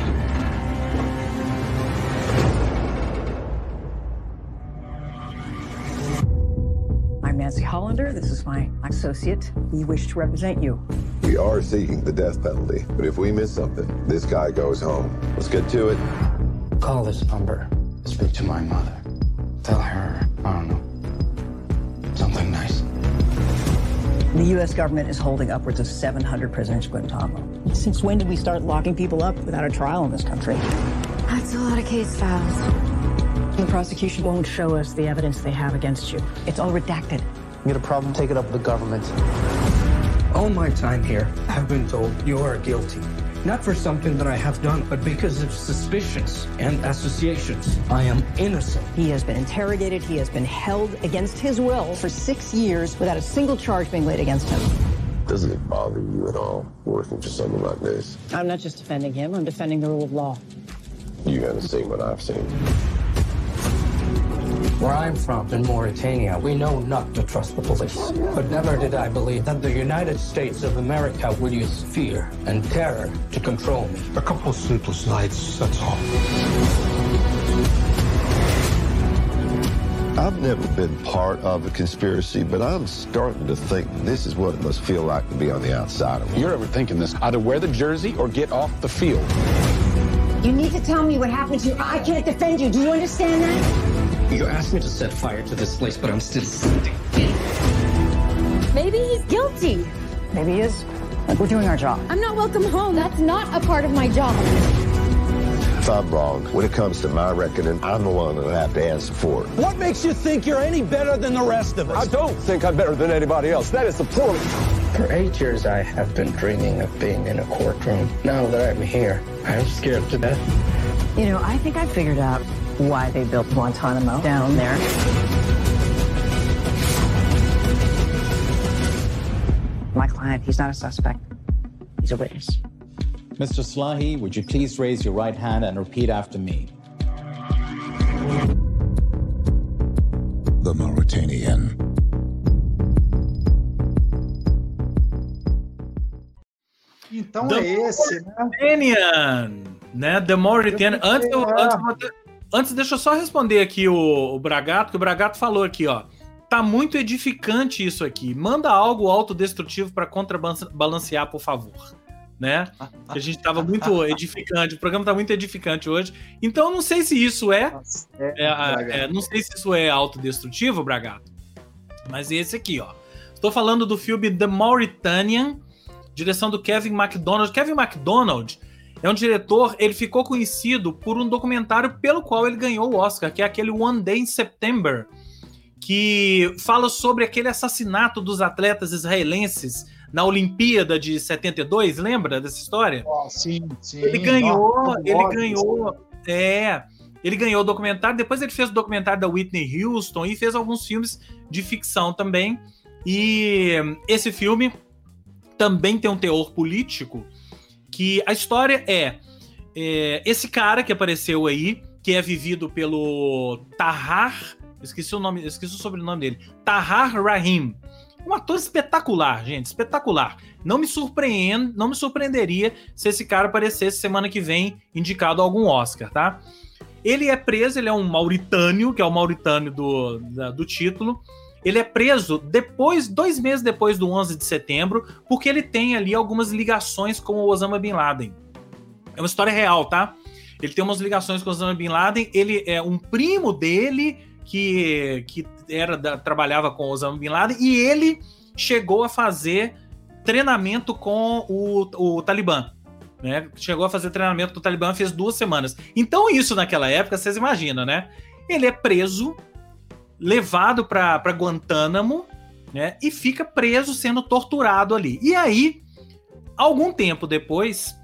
I'm Nancy Hollander. This is my associate. We wish to represent you. We are seeking the death penalty, but if we miss something, this guy goes home. Let's get to it. Call this number. Speak to my mother. Tell her, I don't know, something nice. The U.S. government is holding upwards of 700 prisoners at Guantanamo. Since when did we start locking people up without a trial in this country? That's a lot of case files. The prosecution won't show us the evidence they have against you. It's all redacted. You get a problem, take it up with the government. All my time here, I've been told you are guilty. Not for something that I have done, but because of suspicions and associations. I am innocent. He has been interrogated. He has been held against his will for 6 years without a single charge being laid against him. Doesn't it bother you at all working for someone like this? I'm not just defending him. I'm defending the rule of law. You haven't seen what I've seen. Where I'm from, in Mauritania, we know not to trust the police. But never did I believe that the United States of America would use fear and terror to control me. A couple sleepless nights, that's all. I've never been part of a conspiracy, but I'm starting to think this is what it must feel like to be on the outside of it. You're ever thinking this, either wear the jersey or get off the field. You need to tell me what happened to you. I can't defend you. Do you understand that? You asked me to set fire to this place, but I'm still standing. Maybe he's guilty. Maybe he is. Like, we're doing our job. I'm not welcome home. That's not a part of my job. If I'm wrong, when it comes to my reckoning, I'm the one that'll have to answer for it. What makes you think you're any better than the rest of us? I don't think I'm better than anybody else. That is the point. For 8 years, I have been dreaming of being in a courtroom. Now that I'm here, I'm scared to death. You know, I think I figured out why they built Guantanamo down there. My client, he's not a suspect. He's a witness. Mr. Slahi, would you please raise your right hand and repeat after me? The Mauritanian. Então é esse, né? Mauritanian, né? The Mauritanian. Antes, deixa eu só responder aqui o Bragato, que o Bragato falou aqui, ó. Tá muito edificante isso aqui. Manda algo autodestrutivo para contrabalancear, por favor. Né? A gente tava muito edificante, o programa tá muito edificante hoje. Então, não sei se isso não sei se isso é autodestrutivo, Bragato. Mas esse aqui, ó. Estou falando do filme The Mauritanian, direção do Kevin MacDonald. Kevin MacDonald é um diretor, ele ficou conhecido por um documentário pelo qual ele ganhou o Oscar, que é aquele One Day in September, que fala sobre aquele assassinato dos atletas israelenses na Olimpíada de 72, lembra dessa história? Oh, sim. Ele ganhou o documentário, depois ele fez o documentário da Whitney Houston e fez alguns filmes de ficção também. E esse filme também tem um teor político, que a história é esse cara que apareceu aí, que é vivido pelo Tahar, esqueci o sobrenome dele, Tahar Rahim. Um ator espetacular, gente, espetacular. Não me surpreenderia se esse cara aparecesse semana que vem indicado a algum Oscar, tá? Ele é preso, ele é um mauritânio, que é o mauritânio do título. Ele é preso 2 meses depois do 11 de setembro, porque ele tem ali algumas ligações com o Osama Bin Laden. É uma história real, tá? Ele tem umas ligações com o Osama Bin Laden, ele é um primo dele que trabalhava com Osama Bin Laden, e ele chegou a fazer treinamento com o Talibã. Né? Chegou a fazer treinamento com o Talibã, fez 2 semanas. Então isso naquela época, vocês imaginam, né? Ele é preso, levado para Guantánamo, né? E fica preso, sendo torturado ali. E aí, algum tempo depois,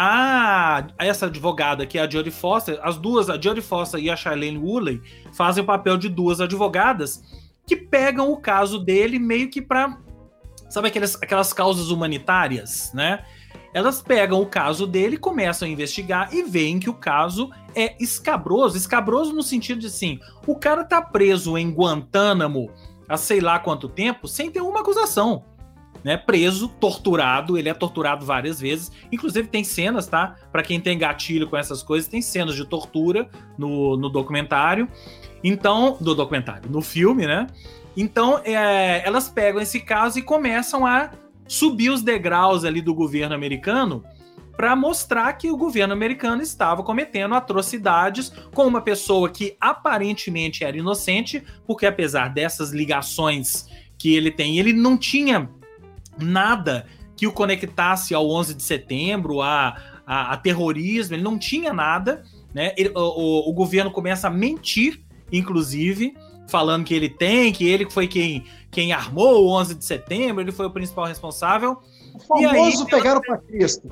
essa advogada, que é a Jodie Foster, a Jodie Foster e a Shailene Woodley, fazem o papel de 2 advogadas que pegam o caso dele meio que para, sabe, aquelas causas humanitárias, né? Elas pegam o caso dele, começam a investigar e veem que o caso é escabroso. Escabroso no sentido de, assim, o cara tá preso em Guantánamo há sei lá quanto tempo, sem ter uma acusação. Né? Preso, torturado, ele é torturado várias vezes. Inclusive tem cenas, tá? Pra quem tem gatilho com essas coisas, tem cenas de tortura no documentário. Então, no filme, né? Então, elas pegam esse caso e começam a subir os degraus ali do governo americano para mostrar que o governo americano estava cometendo atrocidades com uma pessoa que aparentemente era inocente, porque apesar dessas ligações que ele tem, ele não tinha nada que o conectasse ao 11 de setembro, a terrorismo, ele não tinha nada, né? O governo começa a mentir, inclusive, falando que ele foi quem armou o 11 de setembro, ele foi o principal responsável. O famoso pegaram para Cristo.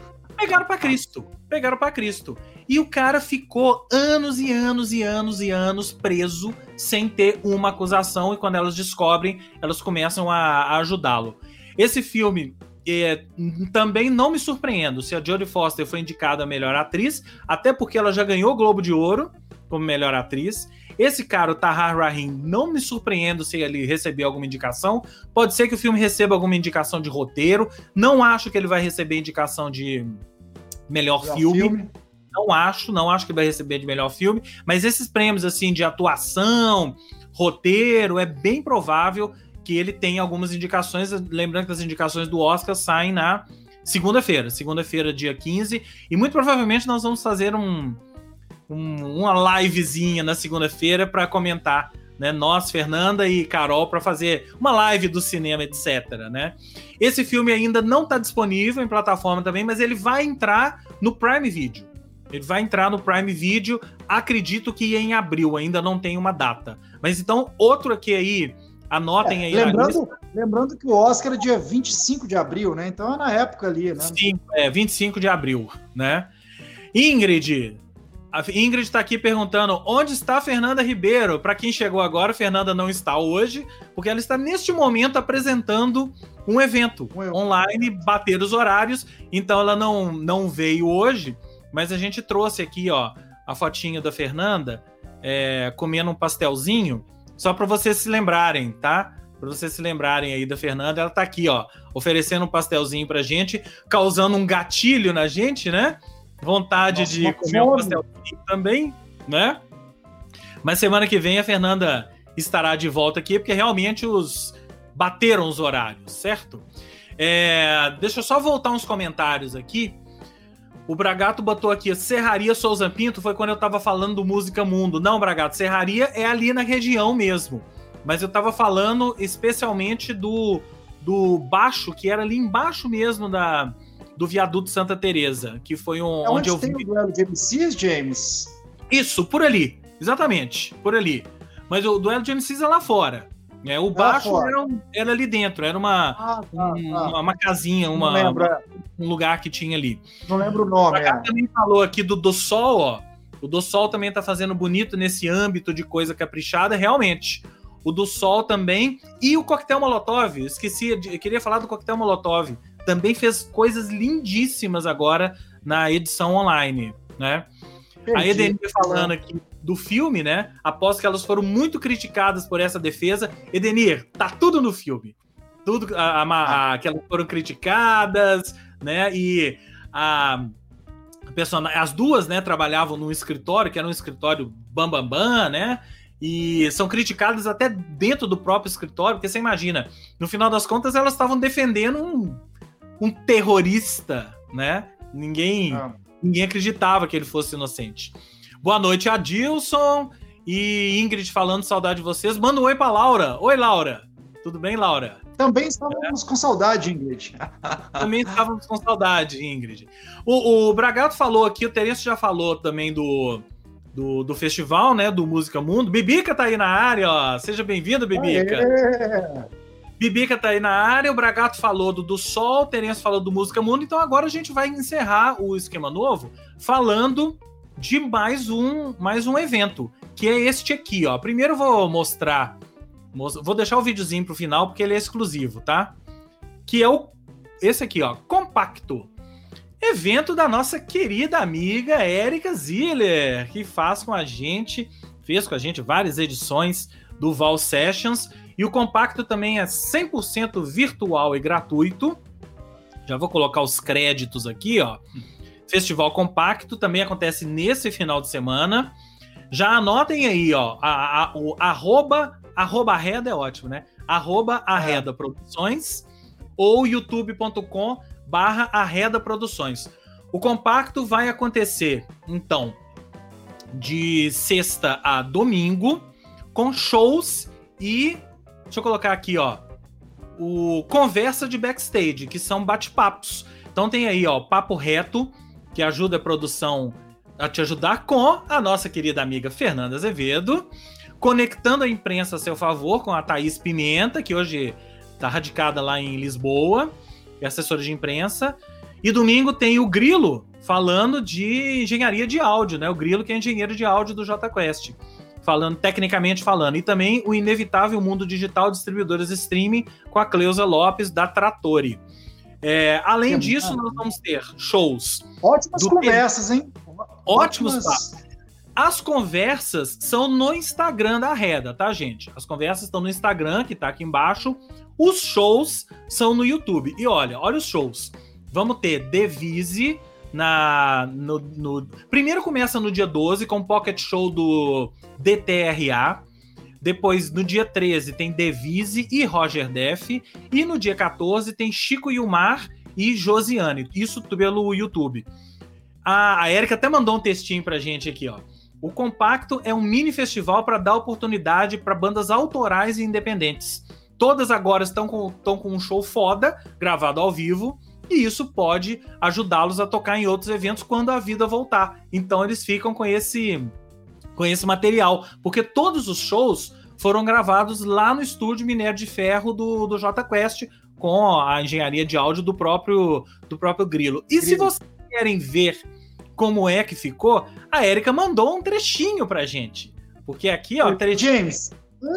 Pegaram para Cristo. E o cara ficou anos e anos e anos e anos preso sem ter uma acusação, e quando elas descobrem, elas começam a ajudá-lo. Esse filme também não me surpreendo se a Jodie Foster foi indicada a melhor atriz, até porque ela já ganhou o Globo de Ouro como melhor atriz. Esse cara, o Tahar Rahim, não me surpreendo se ele receber alguma indicação. Pode ser que o filme receba alguma indicação de roteiro. Não acho que ele vai receber indicação de melhor filme. Não acho que vai receber de melhor filme. Mas esses prêmios assim de atuação, roteiro, é bem provável que ele tenha algumas indicações. Lembrando que as indicações do Oscar saem na segunda-feira, dia 15. E muito provavelmente nós vamos fazer uma livezinha na segunda-feira para comentar, né? Nós, Fernanda e Carol, para fazer uma live do cinema, etc. Né? Esse filme ainda não está disponível em plataforma também, mas ele vai entrar no Prime Video. Acredito que em abril, ainda não tem uma data. Mas então, outro aqui aí, anotem aí. Lembrando que o Oscar é dia 25 de abril, né? Então é na época ali, né? Sim, 25 de abril, né? Ingrid... A Ingrid está aqui perguntando onde está a Fernanda Ribeiro. Para quem chegou agora, a Fernanda não está hoje, porque ela está neste momento apresentando um evento online, bater os horários. Então ela não veio hoje, mas a gente trouxe aqui, ó, a fotinha da Fernanda comendo um pastelzinho, só para vocês se lembrarem, tá? Para vocês se lembrarem aí da Fernanda, ela tá aqui, ó, oferecendo um pastelzinho pra gente, causando um gatilho na gente, né? Vontade de comer um pastelzinho também, né? Mas semana que vem a Fernanda estará de volta aqui, porque realmente bateram os horários, certo? Deixa eu só voltar uns comentários aqui. O Bragato botou aqui, Serraria Souza Pinto, foi quando eu tava falando do Música Mundo. Não, Bragato, Serraria é ali na região mesmo. Mas eu tava falando especialmente do baixo, que era ali embaixo mesmo do viaduto Santa Teresa, que foi onde eu vi. Tem o duelo de MCs, James? Isso, por ali, exatamente, por ali. Mas o duelo de MCs é lá fora. O baixo era ali dentro, era uma casinha, um lugar que tinha ali. Não lembro o nome. O também falou aqui do Sol, ó. O do Sol também tá fazendo bonito nesse âmbito de coisa caprichada, realmente. O do Sol também. E o Coquetel Molotov, eu queria falar do Coquetel Molotov. Também fez coisas lindíssimas agora na edição online, né? A Edenir falando aqui do filme, né? Após que elas foram muito criticadas por essa defesa. Edenir, tá tudo no filme. Tudo que elas foram criticadas, né? E as duas, né, trabalhavam num escritório, que era um escritório bambambam, né? E são criticadas até dentro do próprio escritório, porque você imagina, no final das contas elas estavam defendendo um terrorista, né? Ninguém acreditava que ele fosse inocente. Boa noite, Adilson. E Ingrid falando saudade de vocês. Manda um oi pra Laura. Oi, Laura. Tudo bem, Laura? Também estávamos com saudade, Ingrid. Também estávamos com saudade, Ingrid. O Bragato falou aqui, o Terence já falou também do festival, né? Do Música Mundo. Bibica tá aí na área, ó. Seja bem-vindo, Bibica. Bibica tá aí na área, o Bragato falou do Sol, o Terence falou do Música Mundo. Então agora a gente vai encerrar o Esquema Novo falando de mais um evento, que é este aqui, ó. Primeiro eu vou mostrar, vou deixar o videozinho pro final, porque ele é exclusivo, tá? Que é esse aqui, ó, Compacto. Evento da nossa querida amiga Érica Ziller, que fez com a gente várias edições do Val Sessions. E o Compacto também é 100% virtual e gratuito. Já vou colocar os créditos aqui, ó. Festival Compacto também acontece nesse final de semana. Já anotem aí, ó, o arroba Arreda é ótimo, né? @Arreda Produções ou youtube.com/Arreda Produções. O Compacto vai acontecer, então, de sexta a domingo, com shows e... Deixa eu colocar aqui, ó, o conversa de backstage, que são bate-papos. Então tem aí, ó, Papo Reto, que ajuda a produção a te ajudar, com a nossa querida amiga Fernanda Azevedo, conectando a imprensa a seu favor com a Thaís Pimenta, que hoje está radicada lá em Lisboa, é assessora de imprensa. E domingo tem o Grilo, falando de engenharia de áudio, né? O Grilo, que é engenheiro de áudio do Jota Quest, tecnicamente falando. E também o Inevitável Mundo Digital, distribuidores streaming, com a Cleusa Lopes, da Trattori. Além disso, nós vamos ter shows. Ótimas conversas, hein? Ótimos papos. As conversas são no Instagram da Arreda, tá, gente? As conversas estão no Instagram, que tá aqui embaixo. Os shows são no YouTube. E olha os shows. Vamos ter Devise Primeiro começa no dia 12 com o Pocket Show do DTRA. Depois, no dia 13, tem Devise e Roger Def. E no dia 14 tem Chico Yumar e Josiane. Isso pelo YouTube. A Érica até mandou um textinho pra gente aqui, ó. O Compacto é um mini festival para dar oportunidade para bandas autorais e independentes. Todas agora estão com um show foda, gravado ao vivo, e isso pode ajudá-los a tocar em outros eventos quando a vida voltar. Então eles ficam com esse material, porque todos os shows foram gravados lá no estúdio Minério de Ferro do Jota Quest, com a engenharia de áudio do próprio Grilo. E se vocês querem ver como é que ficou, a Érica mandou um trechinho pra gente. Porque aqui, ó... James,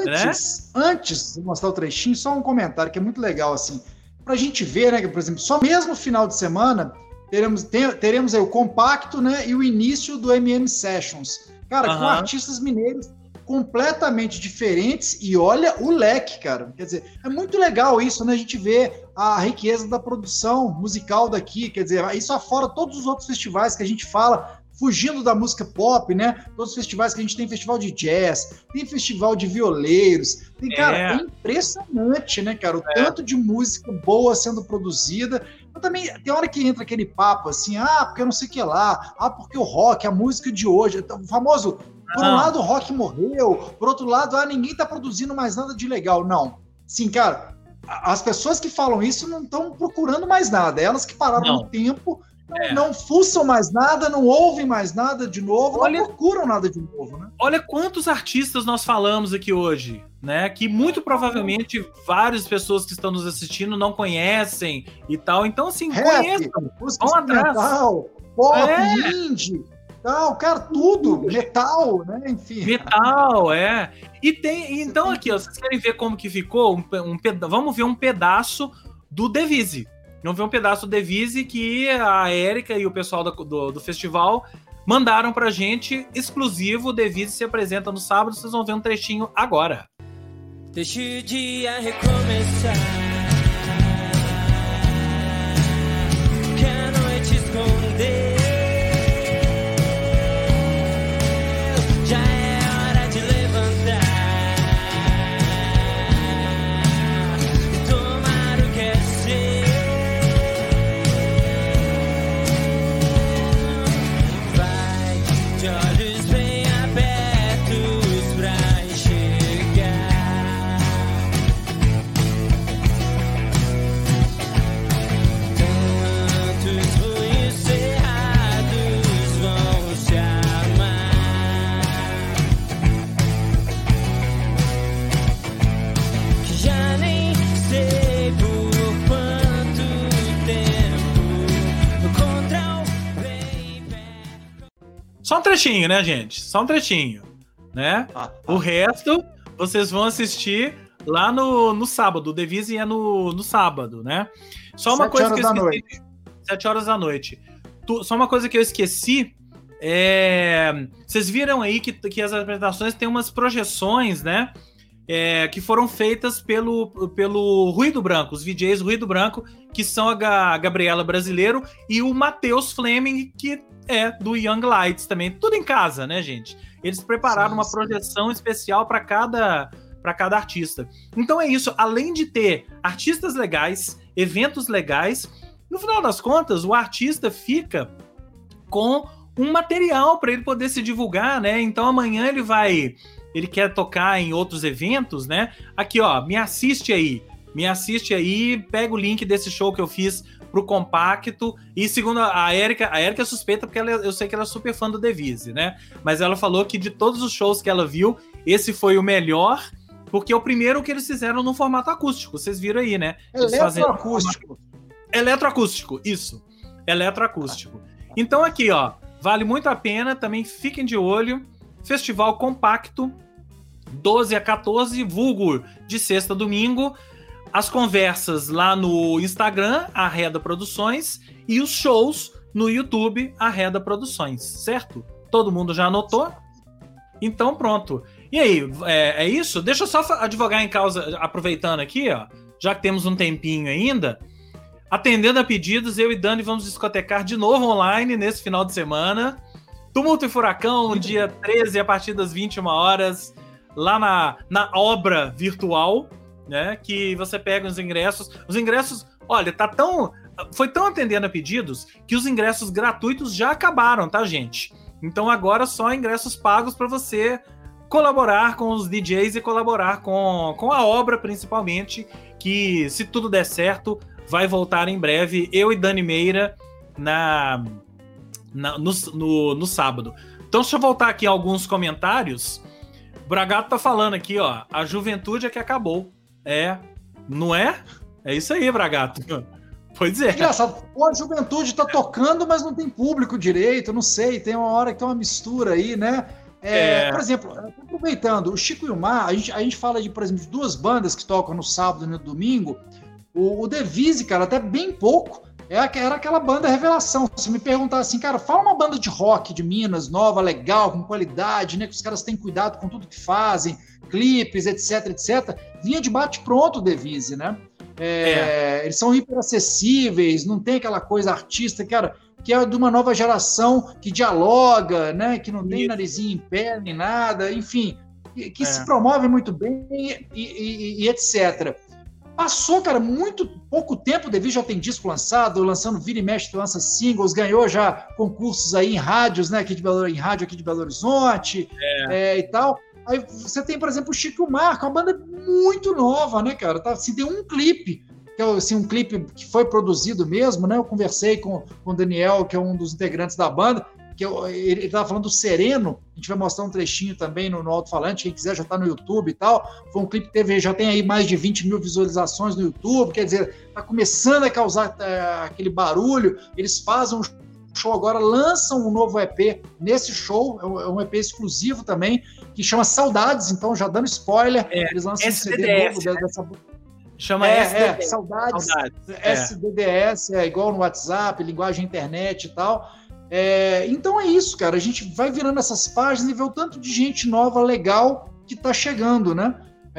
antes de mostrar o trechinho, só um comentário que é muito legal, assim, pra gente ver, né, que, por exemplo, só mesmo no final de semana teremos aí o Compacto, né, e o início do MM Sessions. Cara, com artistas mineiros completamente diferentes, e olha o leque, cara. Quer dizer, é muito legal isso, né? A gente vê a riqueza da produção musical daqui, quer dizer, isso afora todos os outros festivais que a gente fala, fugindo da música pop, né? Todos os festivais que a gente tem, festival de jazz, tem festival de violeiros, tem, cara, é impressionante, né, cara? O tanto de música boa sendo produzida. Mas também tem hora que entra aquele papo assim, porque eu não sei o que lá, porque o rock, a música de hoje, o famoso... Por um lado, o rock morreu. Por outro lado, ninguém tá produzindo mais nada de legal. Não. Sim, cara, as pessoas que falam isso não estão procurando mais nada. Elas que pararam no tempo, não fuçam mais nada, não ouvem mais nada de novo, não procuram nada de novo, né? Olha quantos artistas nós falamos aqui hoje, né? Que muito provavelmente várias pessoas que estão nos assistindo não conhecem e tal. Então, assim, conheçam. Vão atrás. Pop, indie... Não, cara, tudo, metal, né? Enfim. Metal, E tem, então aqui, ó, vocês querem ver como que ficou? Vamos ver um pedaço do Devise. Vamos ver um pedaço do Devise que a Érica e o pessoal do festival mandaram pra gente, exclusivo. O Devise se apresenta no sábado, vocês vão ver um trechinho agora. Deixa o dia recomeçar, que a noite esconder. Só um trechinho, né, gente? Só um trechinho, né? O resto, vocês vão assistir lá no sábado. O The Visit é no sábado, né? Só uma coisa que eu esqueci. 7 horas da noite. Só uma coisa que eu esqueci. Vocês viram aí que as apresentações têm umas projeções, né? Que foram feitas pelo Ruído Branco, os VJs Ruído Branco, que são a Gabriela Brasileiro e o Matheus Fleming, que é do Young Lights também. Tudo em casa, né, gente? Eles prepararam uma projeção especial para cada artista. Então é isso. Além de ter artistas legais, eventos legais, no final das contas, o artista fica com um material para ele poder se divulgar, né? Então amanhã ele quer tocar em outros eventos, né? Aqui, ó, me assiste aí, pega o link desse show que eu fiz pro Compacto, e segundo a Erika é suspeita porque eu sei que ela é super fã do The Visit, né? Mas ela falou que de todos os shows que ela viu, esse foi o melhor, porque é o primeiro que eles fizeram no formato acústico, vocês viram aí, né? Eletroacústico, isso. Eletroacústico. Então aqui, ó, vale muito a pena, também fiquem de olho. Festival Compacto, 12 a 14, vulgo de sexta a domingo. As conversas lá no Instagram, Arreda Produções, e os shows no YouTube, Arreda Produções, certo? Todo mundo já anotou? Então pronto. E aí, é isso? Deixa eu só advogar em causa, aproveitando aqui, ó, já que temos um tempinho ainda. Atendendo a pedidos, eu e Dani vamos discotecar de novo online nesse final de semana. Tumulto e Furacão, dia 13, a partir das 21 horas, lá na obra virtual, né? Que você pega os ingressos. Os ingressos, olha, foi tão atendendo a pedidos que os ingressos gratuitos já acabaram, tá, gente? Então agora só ingressos pagos para você colaborar com os DJs e colaborar com a obra, principalmente, que, se tudo der certo, vai voltar em breve. Eu e Dani Meira no sábado. Então, deixa eu voltar aqui a alguns comentários. O Bragato tá falando aqui, ó, a juventude é que acabou. Não é? É isso aí, Bragato. Pois é. Engraçado, a juventude tá tocando, mas não tem público direito, não sei, tem uma hora que tem uma mistura aí, né? Por exemplo, aproveitando, o Chico e o Mar, a gente fala de, por exemplo, de duas bandas que tocam no sábado e no domingo. O The Visit, cara, até bem pouco, era aquela banda revelação. Se me perguntar assim, cara, fala uma banda de rock de Minas, nova, legal, com qualidade, né, que os caras têm cuidado com tudo que fazem, clipes, etc, vinha de bate-pronto o The Visit, né? Eles são hiperacessíveis, não tem aquela coisa artista, cara, que é de uma nova geração que dialoga, né, que não tem narizinho em pé, nem nada, enfim, que se promove muito bem e etc. Passou, cara, muito pouco tempo, o The Visit já tem disco lançado, lançando vira e mexe, lança singles, ganhou já concursos aí em rádios, né, aqui de Belo Horizonte, e tal. Aí você tem, por exemplo, o Chico Marco, uma banda muito nova, né, cara? Tá, assim, tem um clipe, que é assim, um clipe que foi produzido mesmo, né? Eu conversei com o Daniel, que é um dos integrantes da banda, ele estava falando do Sereno, a gente vai mostrar um trechinho também no alto-falante, quem quiser já está no YouTube e tal. Foi um clipe que já tem aí mais de 20 mil visualizações no YouTube, quer dizer, está começando a causar aquele barulho. Eles fazem um show agora, lançam um novo EP nesse show, é um EP exclusivo também, que chama Saudades, então já dando spoiler, eles lançam um CD novo dessa... Chama SDDS. Saudades. SDDS, igual no WhatsApp, linguagem internet e tal. Então é isso, cara, a gente vai virando essas páginas e vê o tanto de gente nova, legal, que tá chegando, né?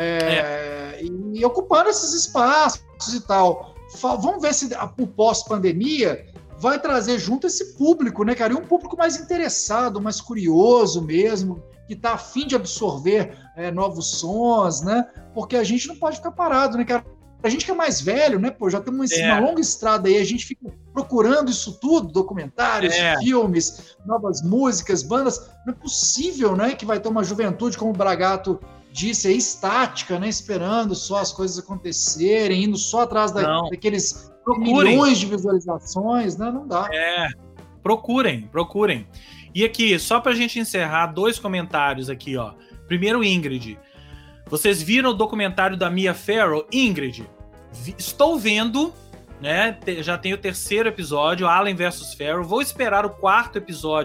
E ocupando esses espaços e tal. Vamos ver se o pós-pandemia vai trazer junto esse público, né, cara? E um público mais interessado, mais curioso mesmo, que tá a fim de absorver novos sons, né? Porque a gente não pode ficar parado, né, cara? A gente que é mais velho, né, pô, já temos uma longa estrada aí, a gente fica procurando isso tudo, documentários, filmes, novas músicas, bandas. Não é possível, né, que vai ter uma juventude, como o Bragato disse, aí, estática, né, esperando só as coisas acontecerem, indo só atrás daqueles milhões de visualizações, né, não dá. Procurem. E aqui, só pra gente encerrar, 2 comentários aqui, ó. Primeiro, Ingrid. Vocês viram o documentário da Mia Farrow? Ingrid, estou vendo, né? Já tem o 3º episódio, Allen vs Farrow. Vou esperar o 4º episódio,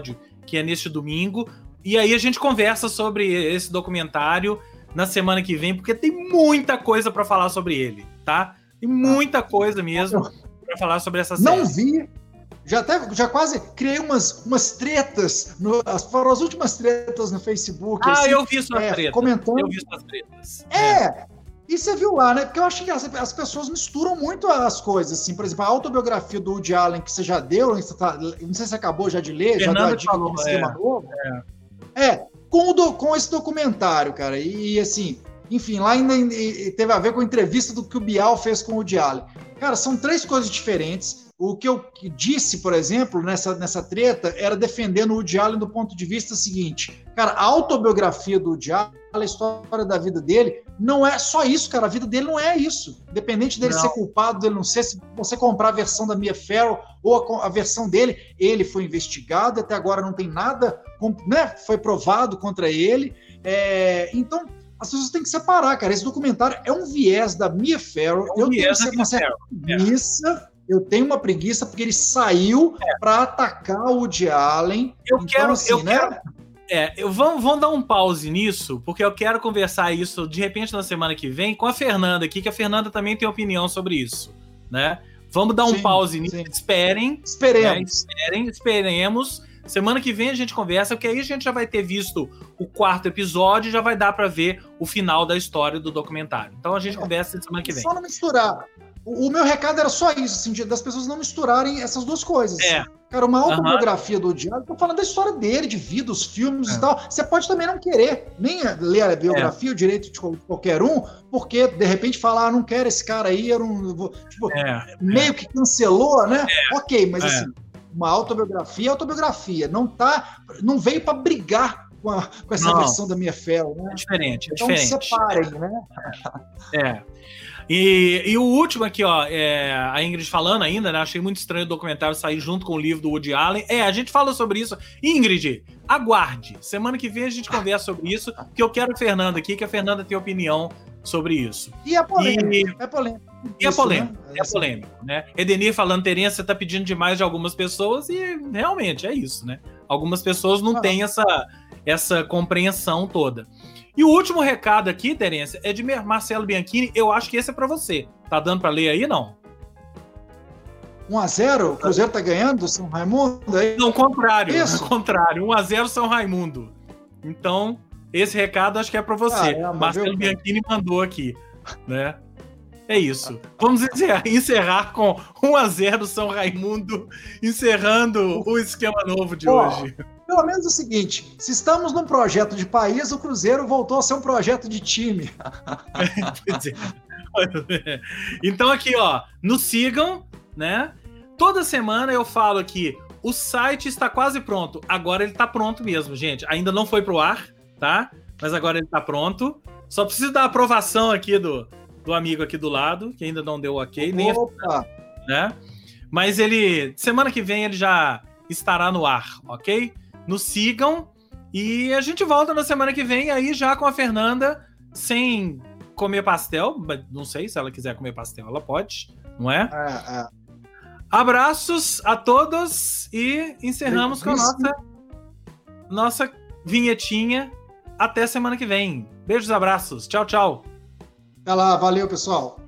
que é neste domingo. E aí a gente conversa sobre esse documentário na semana que vem, porque tem muita coisa para falar sobre ele, tá? Tem muita coisa mesmo para falar sobre essa série. Não vi. Já quase criei umas tretas, foram as últimas tretas no Facebook. Assim, eu vi suas tretas. Comentando. Eu vi suas tretas. E você viu lá, né? Porque eu acho que as pessoas misturam muito as coisas, assim. Por exemplo, a autobiografia do Woody Allen que você já deu, não sei se você acabou já de ler, já deu a dica do esquema novo. Com esse documentário, cara. E assim, enfim, lá ainda teve a ver com a entrevista do que o Bial fez com o Woody Allen. Cara, são 3 coisas diferentes. O que eu disse, por exemplo, nessa treta, era defendendo o Woody Allen do ponto de vista seguinte. Cara, a autobiografia do Woody Allen, a história da vida dele, não é só isso, cara. A vida dele não é isso. Independente dele ser culpado, dele não ser, se você comprar a versão da Mia Farrow ou a versão dele, ele foi investigado, até agora não tem nada, né, foi provado contra ele. Então, as pessoas têm que separar, cara. Esse documentário é um viés da Mia Farrow. Eu tenho uma certa preguiça. Eu tenho uma preguiça porque ele saiu para atacar o Woody Allen. Vamos dar um pause nisso, porque eu quero conversar isso de repente na semana que vem com a Fernanda aqui, que a Fernanda também tem opinião sobre isso, né? Vamos dar um pause nisso. Esperemos. Semana que vem a gente conversa, porque aí a gente já vai ter visto o 4º episódio e já vai dar para ver o final da história do documentário. Então a gente conversa semana que vem. Só não misturar. O meu recado era só isso, assim, das pessoas não misturarem essas duas coisas. Cara, uma autobiografia do Woody Allen, tô falando da história dele, de vida, os filmes e tal. Você pode também não querer nem ler a biografia, o direito de qualquer um, porque de repente falar, não quero esse cara aí, meio que cancelou, né? Ok, mas assim, uma autobiografia é autobiografia. Não veio para brigar com essa versão da Mia Farrow, né? É diferente. Então separem, né? E o último aqui, ó, a Ingrid falando ainda, né? Achei muito estranho o documentário sair junto com o livro do Woody Allen. A gente fala sobre isso. Ingrid, aguarde. Semana que vem a gente conversa sobre isso, que eu quero a Fernanda aqui, que a Fernanda tem opinião sobre isso. E é polêmico. É polêmico, né? Edenir falando, Terence, você tá pedindo demais de algumas pessoas e realmente é isso, né? Algumas pessoas não têm essa compreensão toda. E o último recado aqui, Terence, é de Marcelo Bianchini. Eu acho que esse é pra você. Tá dando pra ler aí, não? 1-0? O Cruzeiro tá ganhando do São Raimundo? Aí? Não, contrário. 1-0 São Raimundo. Então, esse recado acho que é pra você. Marcelo Bianchini mandou aqui, né? É isso. Vamos encerrar com 1-0 São Raimundo, encerrando o esquema novo de hoje. Pelo menos o seguinte, se estamos num projeto de país, o Cruzeiro voltou a ser um projeto de time. Pois é. Então aqui, ó, nos sigam, né? Toda semana eu falo aqui, o site está quase pronto. Agora ele está pronto mesmo, gente. Ainda não foi pro ar, tá? Mas agora ele está pronto. Só precisa da aprovação aqui do amigo aqui do lado, que ainda não deu ok. Né? Mas semana que vem ele já estará no ar, ok? Nos sigam e a gente volta na semana que vem aí já com a Fernanda sem comer pastel, mas não sei se ela quiser comer pastel, ela pode, não é? Abraços a todos e encerramos com a nossa vinhetinha. Até semana que vem. Beijos, abraços. Tchau, tchau. Até lá, valeu, pessoal.